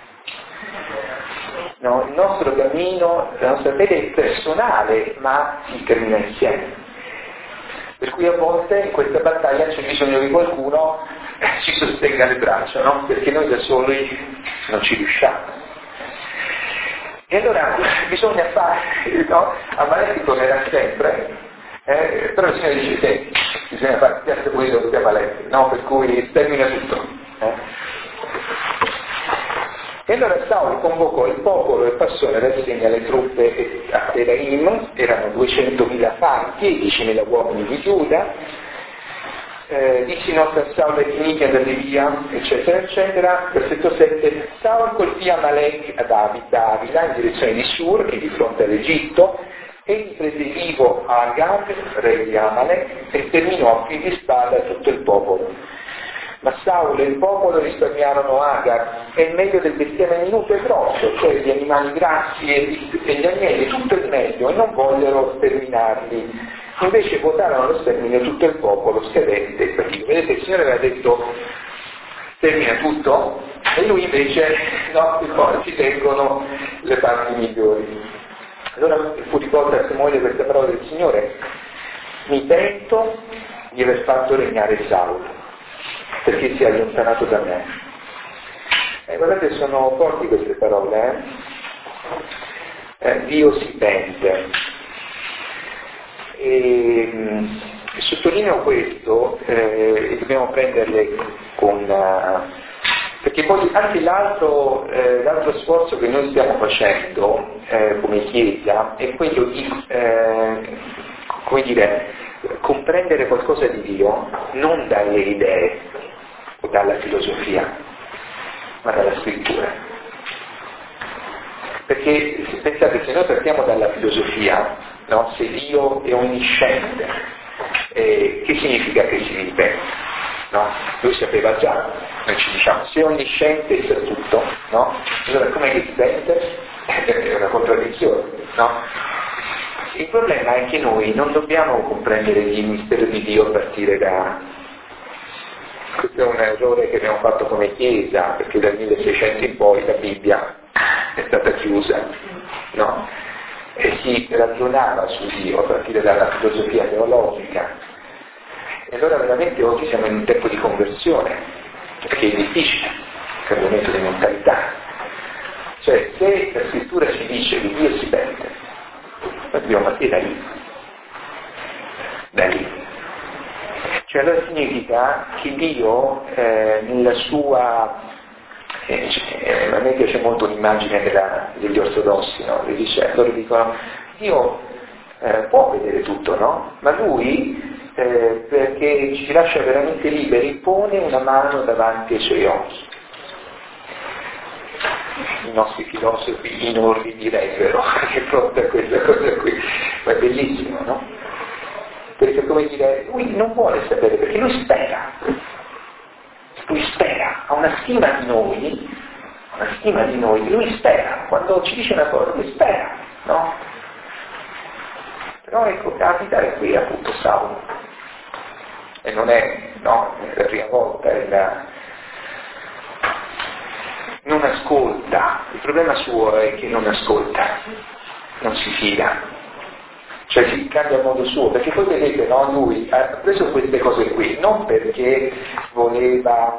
No, il nostro cammino, la nostra fede è personale, ma si cammina insieme. Per cui a volte in questa battaglia c'è bisogno che qualcuno ci sostenga le braccia, no? Perché noi da soli non ci riusciamo. E allora bisogna fare, no? Amalek tornerà sempre, però il Signore dice bisogna fare piazza pulita tutti Amalek, no? Per cui termina tutto. E allora Saulo convocò il popolo e passò la rassegna alle truppe a Teraim, erano 200.000 fanti e 10.000 uomini di Giuda. Disse inoltre a Saulo: è finita dalle via, eccetera, eccetera. Versetto 7: Saulo colpì Amalek ad Avila in direzione di Sur, che è di fronte all'Egitto, Egli prese vivo Agag, re di Amalek, e terminò a fili di spada tutto il popolo. Ma Saulo e il popolo risparmiarono Agag, e il meglio del bestiame minuto e grosso, cioè gli animali grassi e gli agnelli, tutto il meglio, e non vollero sterminarli. Invece votarono lo sterminio tutto il popolo, scadente e patito. Vedete, il Signore aveva detto termina tutto, e lui invece no, si tengono le parti migliori. Allora fu rivolta a Samuele questa parola del Signore: mi pento di aver fatto regnare Saulo, perché si è allontanato da me. Guardate, sono forti queste parole, Dio si pente. E sottolineo questo, e dobbiamo prenderle con... perché poi anche l'altro sforzo che noi stiamo facendo come Chiesa è quello di, come dire, comprendere qualcosa di Dio non dalle idee o dalla filosofia, ma dalla scrittura. Perché pensate, se noi partiamo dalla filosofia, no? Se Dio è onnisciente, che significa che si ripete? No? Lui sapeva già, noi ci diciamo, se è onnisciente sa tutto, no? Allora com'è che si sente? È una contraddizione, no? Il problema è che noi non dobbiamo comprendere il mistero di Dio a partire da... Questo è un errore che abbiamo fatto come Chiesa, perché dal 1600 in poi la Bibbia è stata chiusa, no? E si ragionava su Dio a partire dalla filosofia teologica. E allora veramente oggi siamo in un tempo di conversione, perché è difficile, il cambiamento di mentalità. Cioè, se la scrittura ci dice che Dio si pente, noi dobbiamo partire da lì. Da lì. Cioè allora significa che Dio nella sua... a me piace molto l'immagine degli ortodossi, no? Loro dicono, Dio può vedere tutto, no? Ma Lui, perché ci lascia veramente liberi, pone una mano davanti ai suoi occhi. I nostri filosofi inorridirebbero di fronte a questa cosa qui, ma è bellissimo, no? Perché come dire, Lui non vuole sapere, perché Lui spera. Lui spera, ha una stima di noi, lui spera, quando ci dice una cosa, lui spera, no? Però ecco, capita è qui appunto Saulo, e non è, no, è la prima volta, non ascolta, il problema suo è che non ascolta, non si fida. Cioè si cambia il modo suo, perché poi vedete, no, lui ha preso queste cose qui, non perché voleva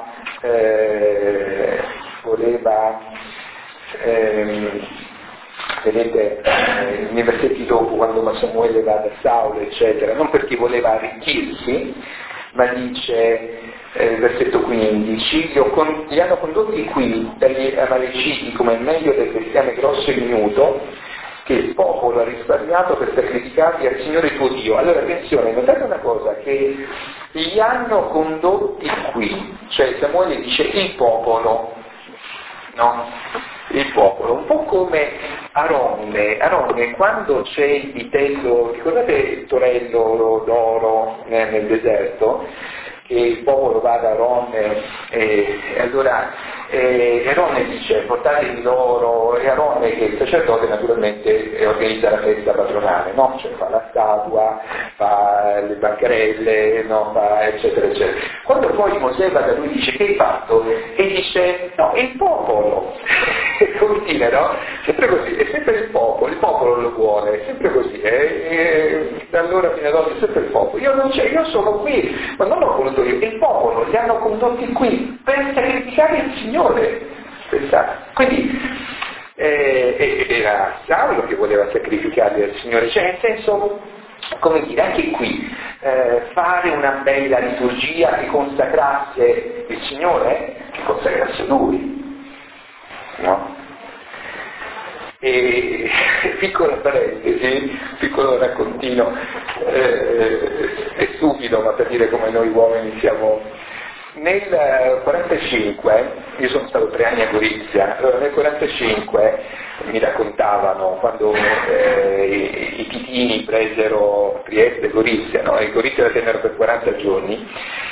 vedete, nei versetti dopo, quando Samuele va da Saulo, eccetera, non perché voleva arricchirsi, ma dice, versetto 15, li hanno condotti qui dagli Amaleciti come il meglio del bestiame grosso e minuto, che il popolo ha risparmiato per sacrificarli al Signore tuo Dio. Allora attenzione, notate una cosa, che li hanno condotti qui, cioè Samuele dice il popolo, no? Il popolo, un po' come Aronne quando c'è il vitello, ricordate il torello d'oro nel deserto? Che il popolo va da Aronne e allora Aronne dice portatevi l'oro, e Aronne, che è il sacerdote, naturalmente organizza la festa patronale, no? Cioè fa la statua, fa le bancarelle, no? Fa eccetera eccetera. Quando poi Mosè va da lui dice che hai fatto? E dice no, è il popolo. È come dire, no? Sempre così, è sempre il popolo lo vuole, è sempre così, da allora fino ad oggi è sempre il popolo. Io sono qui, ma non l'ho voluto io, il popolo, li hanno condotti qui per sacrificare il Signore. Pensate. Quindi era Saulo che voleva sacrificarli al Signore, cioè nel senso, come dire, anche qui fare una bella liturgia che consacrasse il Signore, che consacrasse Lui. No? E piccola parentesi, piccolo raccontino, è stupido, ma per dire come noi uomini siamo Nel 45, io sono stato 3 anni a Gorizia, allora nel 45 mi raccontavano quando i titini presero Trieste e Gorizia, no? E Gorizia la tennero per 40 giorni,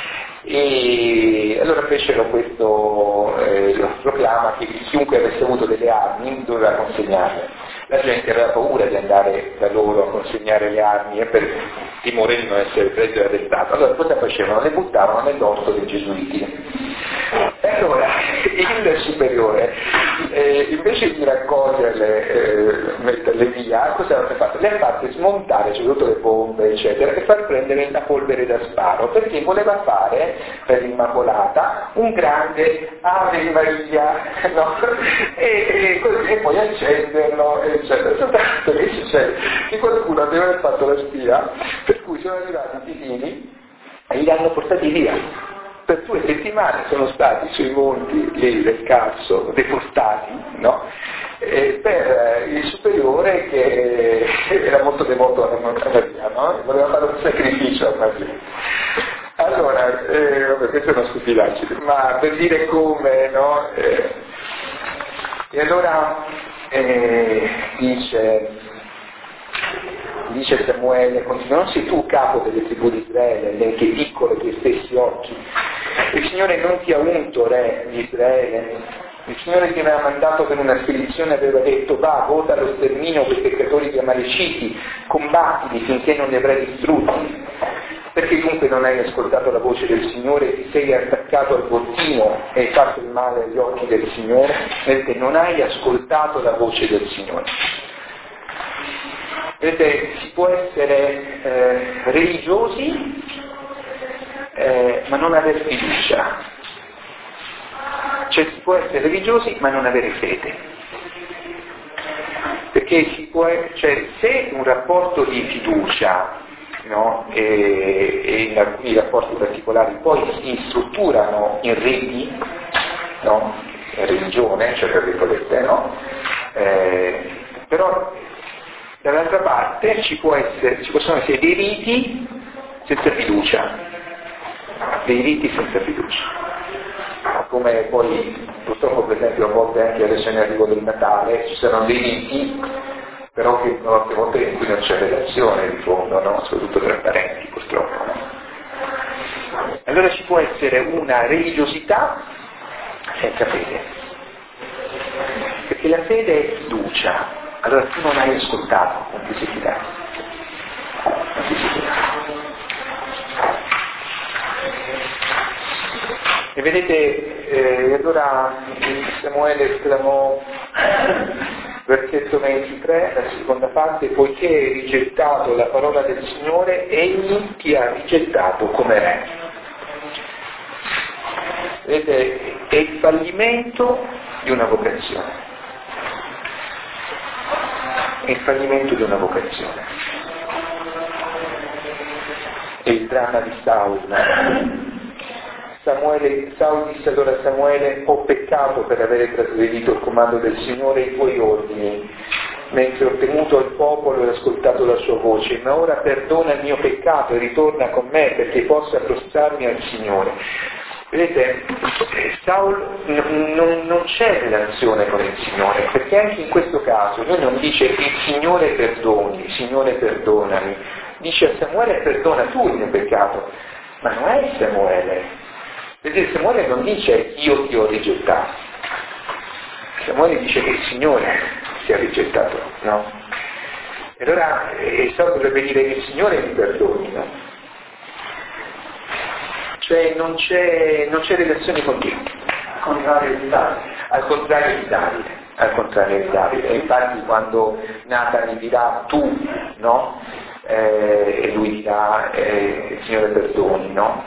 e allora fecero questo proclama che chiunque avesse avuto delle armi doveva consegnarle. La gente aveva paura di andare da loro a consegnare le armi per timore di non essere preso e arrestato. Allora cosa facevano? Le buttavano nell'orto dei gesuiti. E allora il superiore, invece di raccoglierle, metterle via, cosa aveva fatto? Le ha fatte smontare, soprattutto le bombe, eccetera, e far prendere la polvere da sparo, perché voleva fare per l'Immacolata un grande Ave Maria, no? e poi accenderlo, eccetera. Soltanto che succede? Che qualcuno deve aver fatto la spia, per cui sono arrivati i titini e li hanno portati via. Per 2 settimane sono stati sui monti lì del Carso deportati, no? Per il superiore che era molto devoto alla Maria, no? Voleva fare un sacrificio a Maria. Allora, vabbè, questa è una stupidaggine, ma per dire come, no? E allora dice Samuele, continua, non sei tu capo delle tribù di Israele, neanche piccolo ai tuoi stessi occhi. Il Signore non ti ha unto re di Israele. Il Signore ti aveva mandato per una spedizione, aveva detto: va, vota lo sterminio quei peccatori di Amaleciti, combattili finché non li avrai distrutti. Perché dunque non hai ascoltato la voce del Signore, ti sei attaccato al bottino e hai fatto il male agli occhi del Signore? Perché non hai ascoltato la voce del Signore. Vedete, si può essere religiosi ma non avere fiducia, cioè si può essere religiosi ma non avere fede, perché cioè, se un rapporto di fiducia, no, e in alcuni rapporti particolari poi si strutturano in reti, no, in religione, cioè per virgolette, no, però dall'altra parte ci possono essere dei riti senza fiducia, come poi purtroppo per esempio a volte anche adesso in arrivo del Natale ci saranno dei riti, però che molte volte in cui non c'è relazione di fondo, no? Soprattutto tra parenti purtroppo. No? Allora ci può essere una religiosità senza fede, perché la fede è fiducia. Allora tu non hai ascoltato, non ti sei fidato. E vedete, allora Samuele esclamò, versetto 23, la seconda parte: poiché hai rigettato la parola del Signore, egli ti ha rigettato come re. Vedete, è il fallimento di una vocazione. È il fallimento di una vocazione. È il dramma di Saul. Saul disse allora a Samuele: ho peccato per avere trasgredito il comando del Signore e i tuoi ordini, mentre ho temuto il popolo e ho ascoltato la sua voce, ma ora perdona il mio peccato e ritorna con me perché possa prostrarmi al Signore. Vedete, Saul non c'è relazione con il Signore, perché anche in questo caso lui non dice il Signore perdoni, Signore perdonami, dice a Samuele: perdona tu il mio peccato, ma non è Samuele. Vedete, Samuele non dice io ti ho rigettato, Samuele dice che il Signore ti ha rigettato, no? E allora Saul dovrebbe dire che il Signore mi perdoni, no? Cioè non c'è relazione con Dio, al contrario di Davide. E infatti quando Nathan gli dirà tu, no? E lui dirà Signore perdoni, no?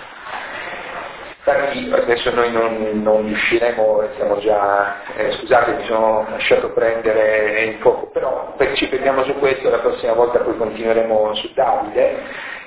Infatti adesso noi non riusciremo, siamo già, scusate mi sono lasciato prendere in poco, però ci fermiamo su questo, la prossima volta poi continueremo su Davide,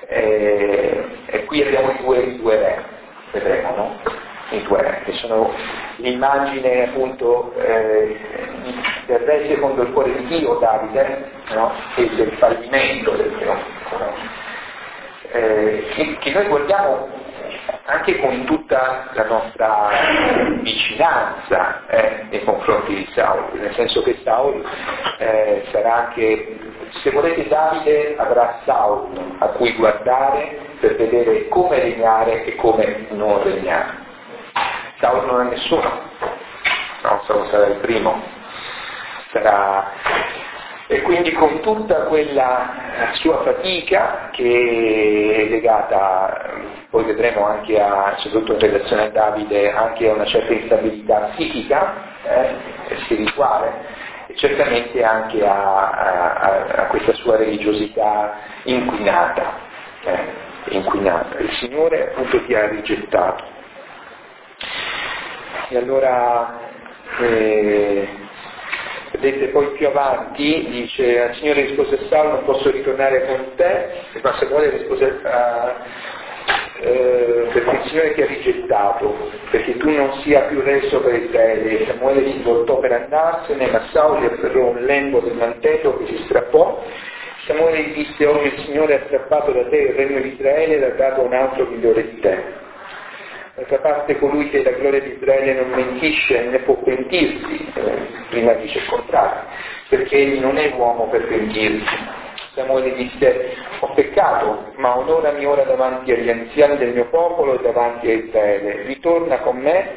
e qui abbiamo i due re, vedremo, no? I due re, che sono l'immagine appunto del re secondo il cuore di Dio, Davide, no? E del fallimento del trionfo, no? Che noi guardiamo anche con tutta la nostra vicinanza nei confronti di Saulo, nel senso che Saulo sarà anche, se volete, Davide avrà Saulo a cui guardare per vedere come regnare e come non regnare. Saulo non è nessuno, no, Saulo sarà il primo, e quindi con tutta quella sua fatica che è legata, poi vedremo anche soprattutto in relazione a Davide, anche a una certa instabilità psichica e spirituale, e certamente anche a questa sua religiosità inquinata. Il Signore appunto ti ha rigettato. E allora vedete, poi più avanti dice: il Signore rispose a Saulo, non posso ritornare con te, ma Samuele rispose perché il Signore ti ha rigettato, perché tu non sia più re sopra Israele. Samuele si voltò per andarsene, ma Saulo gli afferrò un lembo del mantello che si strappò. Samuele gli disse: oggi il Signore ha strappato da te il regno di Israele e l'ha dato a un altro migliore di te. D'altra parte colui che la gloria di Israele non mentisce né può pentirsi, prima dice il contrario, perché egli non è uomo per pentirsi. Samuele disse: ho peccato, ma onorami ora davanti agli anziani del mio popolo e davanti a Israele. Ritorna con me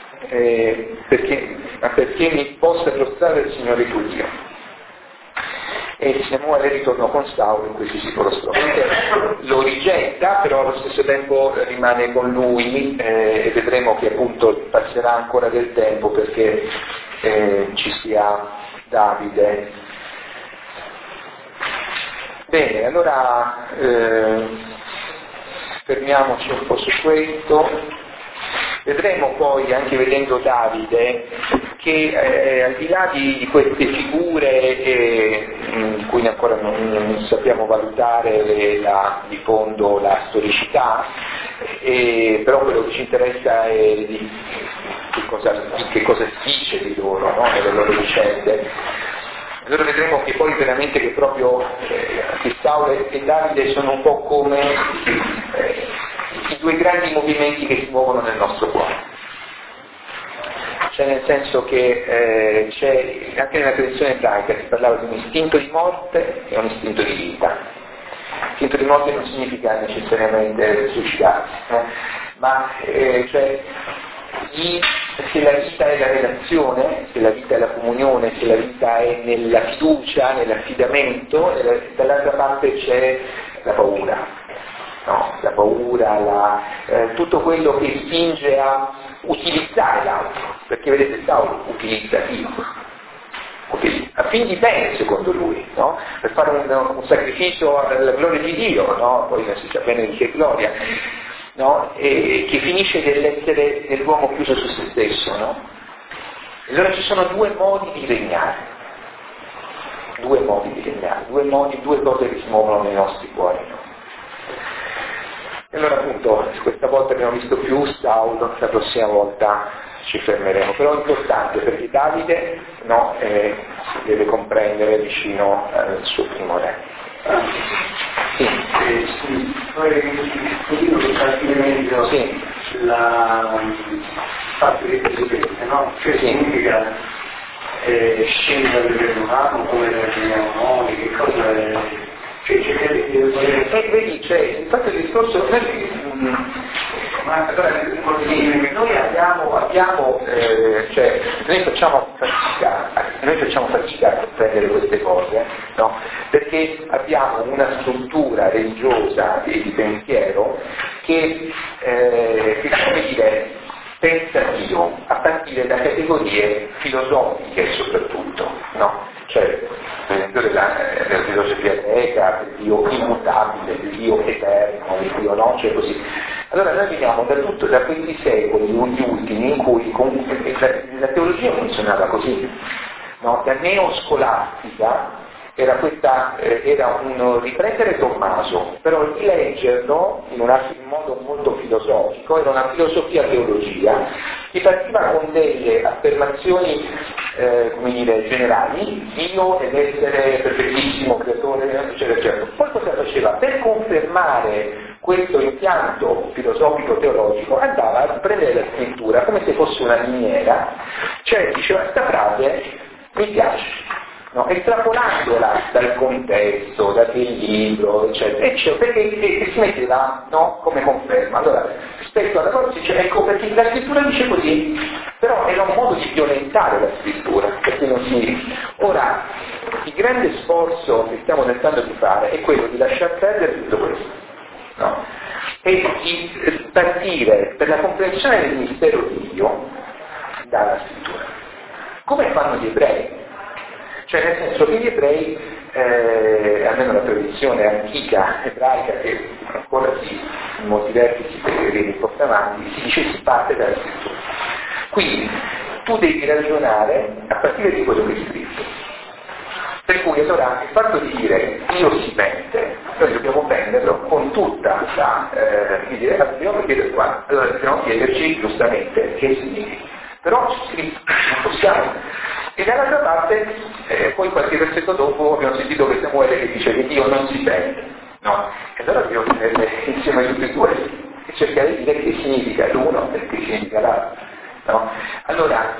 perché mi possa prostrare il Signore tuo Dio. E Samuele ritornò con Saulo e questi si prostrò. Lo rigetta, però allo stesso tempo rimane con lui e vedremo che appunto passerà ancora del tempo perché ci sia Davide. Bene, allora fermiamoci un po' su questo. Vedremo poi, anche vedendo Davide, che al di là di queste figure in cui ancora non sappiamo valutare di fondo la storicità, però quello che ci interessa è di che cosa si dice di loro, no? Nelle loro vicende. Allora vedremo che poi veramente che proprio che Saulo e Davide sono un po' come i due grandi movimenti che si muovono nel nostro cuore. Cioè nel senso che c'è, anche nella tradizione ebraica si parlava di un istinto di morte e un istinto di vita. Istinto di morte non significa necessariamente suicidarsi, ma cioè se la vita è la relazione, se la vita è la comunione, se la vita è nella fiducia, nell'affidamento, dall'altra parte c'è la paura, no? La paura, tutto quello che spinge a utilizzare l'altro, perché vedete Saulo utilizza Dio, a fin di bene secondo lui, no? Per fare un sacrificio alla gloria di Dio, no? Poi non si sa bene di che gloria, no? E che finisce nell'essere dell'uomo chiuso su se stesso, no? E allora ci sono due modi di regnare, due cose che si muovono nei nostri cuori, no? E allora appunto questa volta abbiamo visto più Saulo, la prossima volta ci fermeremo, però è importante perché Davide, no, si deve comprendere vicino al suo primo re. Sì, così non capire meglio il fatto che si vede, no? Che significa scendere per umano, come ragioniamo noi, che cosa è... vedi, cioè, infatti il discorso noi abbiamo cioè, noi facciamo fatica a comprendere queste cose, no? Perché abbiamo una struttura religiosa e di pensiero che come dire, pensa a Dio a partire da categorie filosofiche soprattutto, no? Cioè, per esempio della filosofia greca, del Dio immutabile, del Dio eterno, del Dio no, cioè così. Allora noi veniamo da questi secoli, gli ultimi, in cui la teologia funzionava così, no? La neoscolastica era un riprendere Tommaso, però di leggerlo in un modo molto filosofico, era una filosofia teologia che partiva con delle affermazioni generali, Dio deve essere perfettissimo, creatore, eccetera, eccetera. Poi cosa faceva? Per confermare questo impianto filosofico-teologico andava a prendere la scrittura come se fosse una miniera, cioè diceva questa frase mi piace, no? Estrapolandola dal contesto, da quel libro, eccetera, perché si metteva, no? Come conferma. Allora, rispetto alla cosa dice, ecco perché la scrittura dice così, però era un modo di violentare la scrittura, perché non si... Ora, il grande sforzo che stiamo tentando di fare è quello di lasciar perdere tutto questo, no? E di partire per la comprensione del mistero di Dio dalla scrittura, come fanno gli ebrei. Cioè nel senso che gli ebrei, almeno la tradizione antica ebraica, che ancora in molti versi si porta avanti, si dice si parte dalla scrittura. Quindi tu devi ragionare a partire di quello che è scritto. Per cui allora il fatto di dire Dio si pente, noi dobbiamo prenderlo con tutta la dobbiamo chiedere qua, allora dobbiamo chiederci giustamente che significa. Però non possiamo. E dall'altra parte, poi qualche versetto dopo abbiamo sentito che Samuele che dice che Dio non si pente, no? E allora dobbiamo tenerle insieme tutti e due e cercare di dire che significa l'uno e che significa l'altro, no? Allora,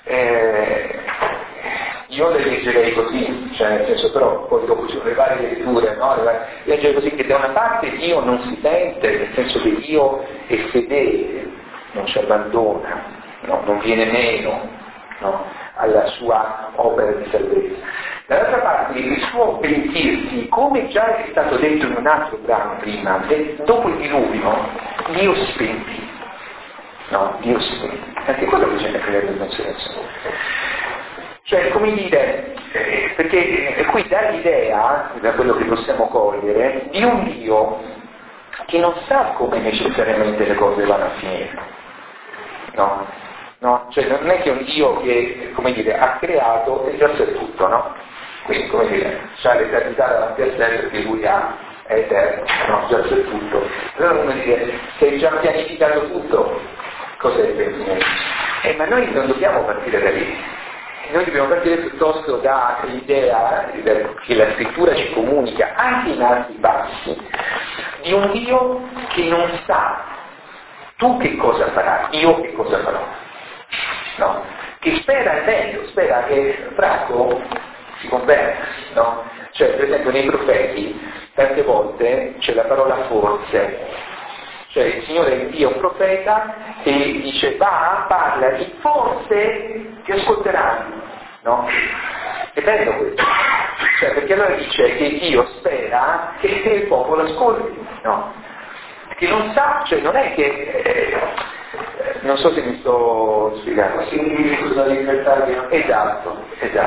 io le leggerei così, cioè nel senso, però poi dopo ci sono le varie letture, no? Leggere così che da una parte Dio non si pente, nel senso che Dio è fedele, non ci abbandona, no? Non viene meno, no? Alla sua opera di salvezza. Dall'altra parte il suo pentirsi, come già è stato detto in un altro brano prima, dopo il diluvio Dio si pentì, no? Dio si pentì, anche quello bisogna prendere in considerazione. Cioè, come dire, perché qui dà l'idea, da quello che possiamo cogliere, di un Dio che non sa come necessariamente le cose vanno a finire, no? No? Cioè non è che un Dio che, come dire, ha creato e già sa tutto, no? Quindi, come dire, c'ha l'eternità davanti a sé perché lui è eterno, no? Già sa tutto. Allora uno dice, se hai già pianificato tutto, cos'è il pensiero? Ma noi non dobbiamo partire da lì. Noi dobbiamo partire piuttosto dall'idea che la scrittura ci comunica, anche in alti passi, di un Dio che non sa tu che cosa farai, io che cosa farò. No? Che spera il meglio, spera che Franco si converta, no? Cioè per esempio nei profeti tante volte c'è la parola forse, cioè il Signore invia un profeta e dice va, parlagli, forse ti ascolteranno, no? È bello questo, cioè perché allora dice che Dio spera che il popolo ascolti, no? Che non sa, cioè non è che non so se mi sto spiegando. La libertà di... Esatto.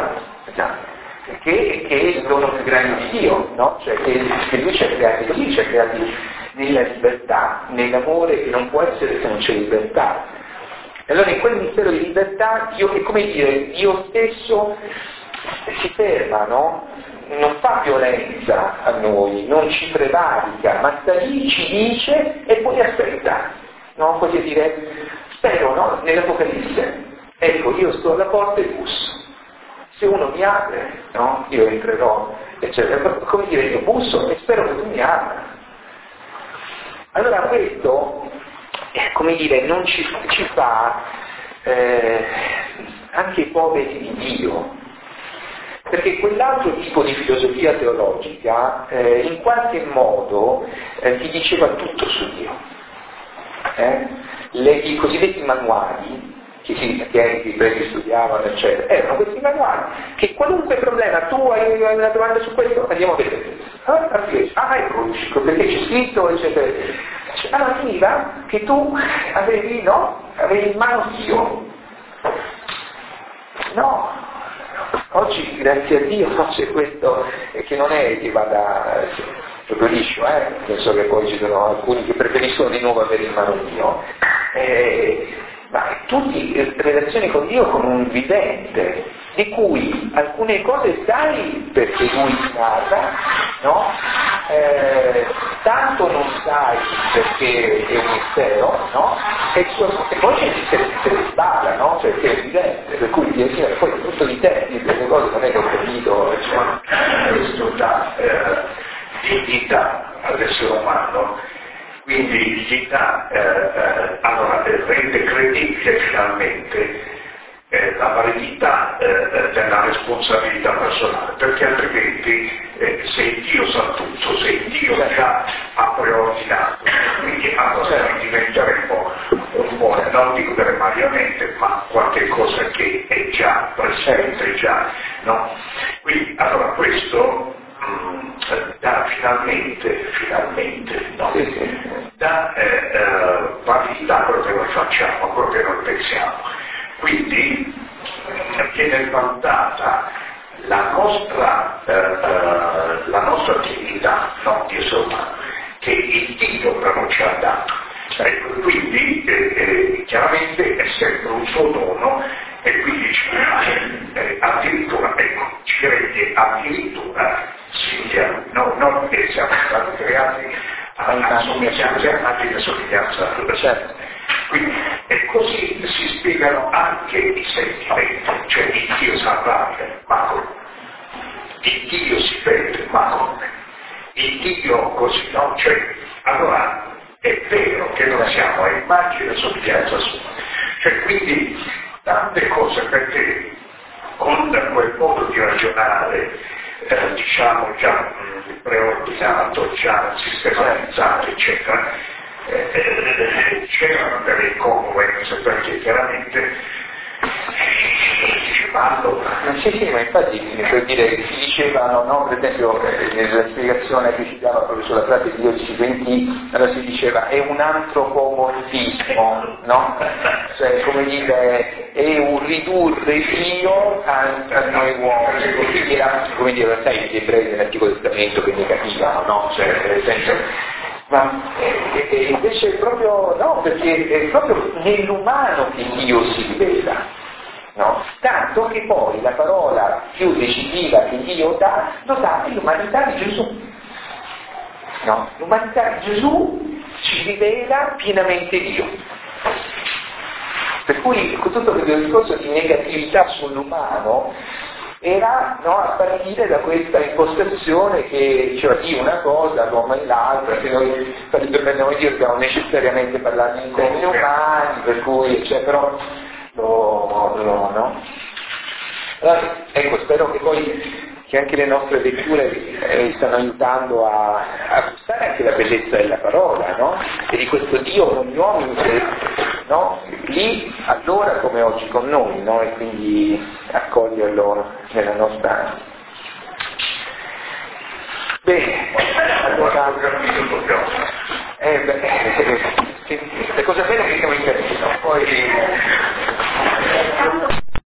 Che è il dono più grande di Dio, no? Cioè che lui ci ha creati così, ci ha creati nella libertà, nell'amore che non può essere se non c'è libertà. E allora in quel mistero di libertà Dio, è come dire, Dio stesso si ferma, no? Non fa violenza a noi, non ci prevarica, ma sta lì, ci dice e poi aspetta, no? Così dire, spero, no? Nell'Apocalisse, ecco, io sto alla porta e busso, se uno mi apre, no? Io entrerò, eccetera. Come dire, io busso e spero che tu mi apra. Allora questo, come dire, non ci fa anche poveri di Dio, perché quell'altro tipo di filosofia teologica in qualche modo ti diceva tutto su Dio. I cosiddetti manuali che i preti studiavano, eccetera, erano questi manuali che qualunque problema, tu hai una domanda su questo, andiamo a vedere. Ecco, perché c'è scritto, eccetera. Allora finiva che tu avevi in mano Dio. No. Oggi, grazie a Dio, c'è questo che non è che vada proprio liscio, penso che poi ci sono alcuni che preferiscono di nuovo avere in mano Dio, ma tutti in relazione con Dio con un vivente, di cui alcune cose sai perché lui ti narra, no? Tanto non sai perché è un mistero, no? E poi se ne parla, no? Cioè che è evidente, per cui ti dice poi è tutto di te, di queste cose non è che ho capito, questo dà dignità all'essere umano quindi gli dà, allora rende credibile finalmente la validità della responsabilità personale, perché altrimenti se Dio sa tutto, se Dio già ha preordinato, quindi allora diventeremo un po', non dico delle marionette, ma qualche cosa che è già presente, già, no? Quindi allora questo dà finalmente, no? Dà validità a quello che noi facciamo, a quello che noi pensiamo. Quindi viene valutata la nostra dignità, non di essere umano, che il Dio però ci ha dato. Quindi chiaramente è sempre un suo dono e quindi addirittura, ci rende addirittura simili a lui, non che siamo stati creati alla somiglianza certo. Quindi, e così si spiegano anche i sentimenti, cioè il Dio salvabile, ma come? Il Dio si vede, ma come? Il Dio così, no? Cioè, allora è vero che non siamo a immagine e somiglianza sua. Cioè, quindi tante cose perché con quel modo di ragionare, diciamo già preordinato, già sistematizzato, eccetera, c'erano delle incongruenze perché chiaramente dicevano sì, ma infatti per dire si dicevano, no? Per esempio nella spiegazione che ci dava proprio sulla frase di Dio si sentì, allora si diceva è un antropomorfismo, no? Cioè come dire è un ridurre Dio a noi uomini, quindi era, come dire, sai gli ebrei nell'Antico Testamento che ne capivano, no? Cioè nel senso ma invece è proprio no, perché è proprio nell'umano che Dio si rivela, no? Tanto che poi la parola più decisiva che Dio dà, lo dà nell'umanità di Gesù. No? L'umanità di Gesù ci rivela pienamente Dio. Per cui tutto questo discorso di negatività sull'umano era a partire da questa impostazione che diceva Dio una cosa, l'uomo è l'altra, che noi dobbiamo necessariamente parlare in termini umani, per cui però no? Allora, ecco, spero che poi che anche le nostre letture stanno aiutando a gustare anche la bellezza della parola, no? E di questo Dio con gli uomini, no? Lì, allora come oggi con noi, no? E quindi accoglierlo nella nostra... Bene, allora...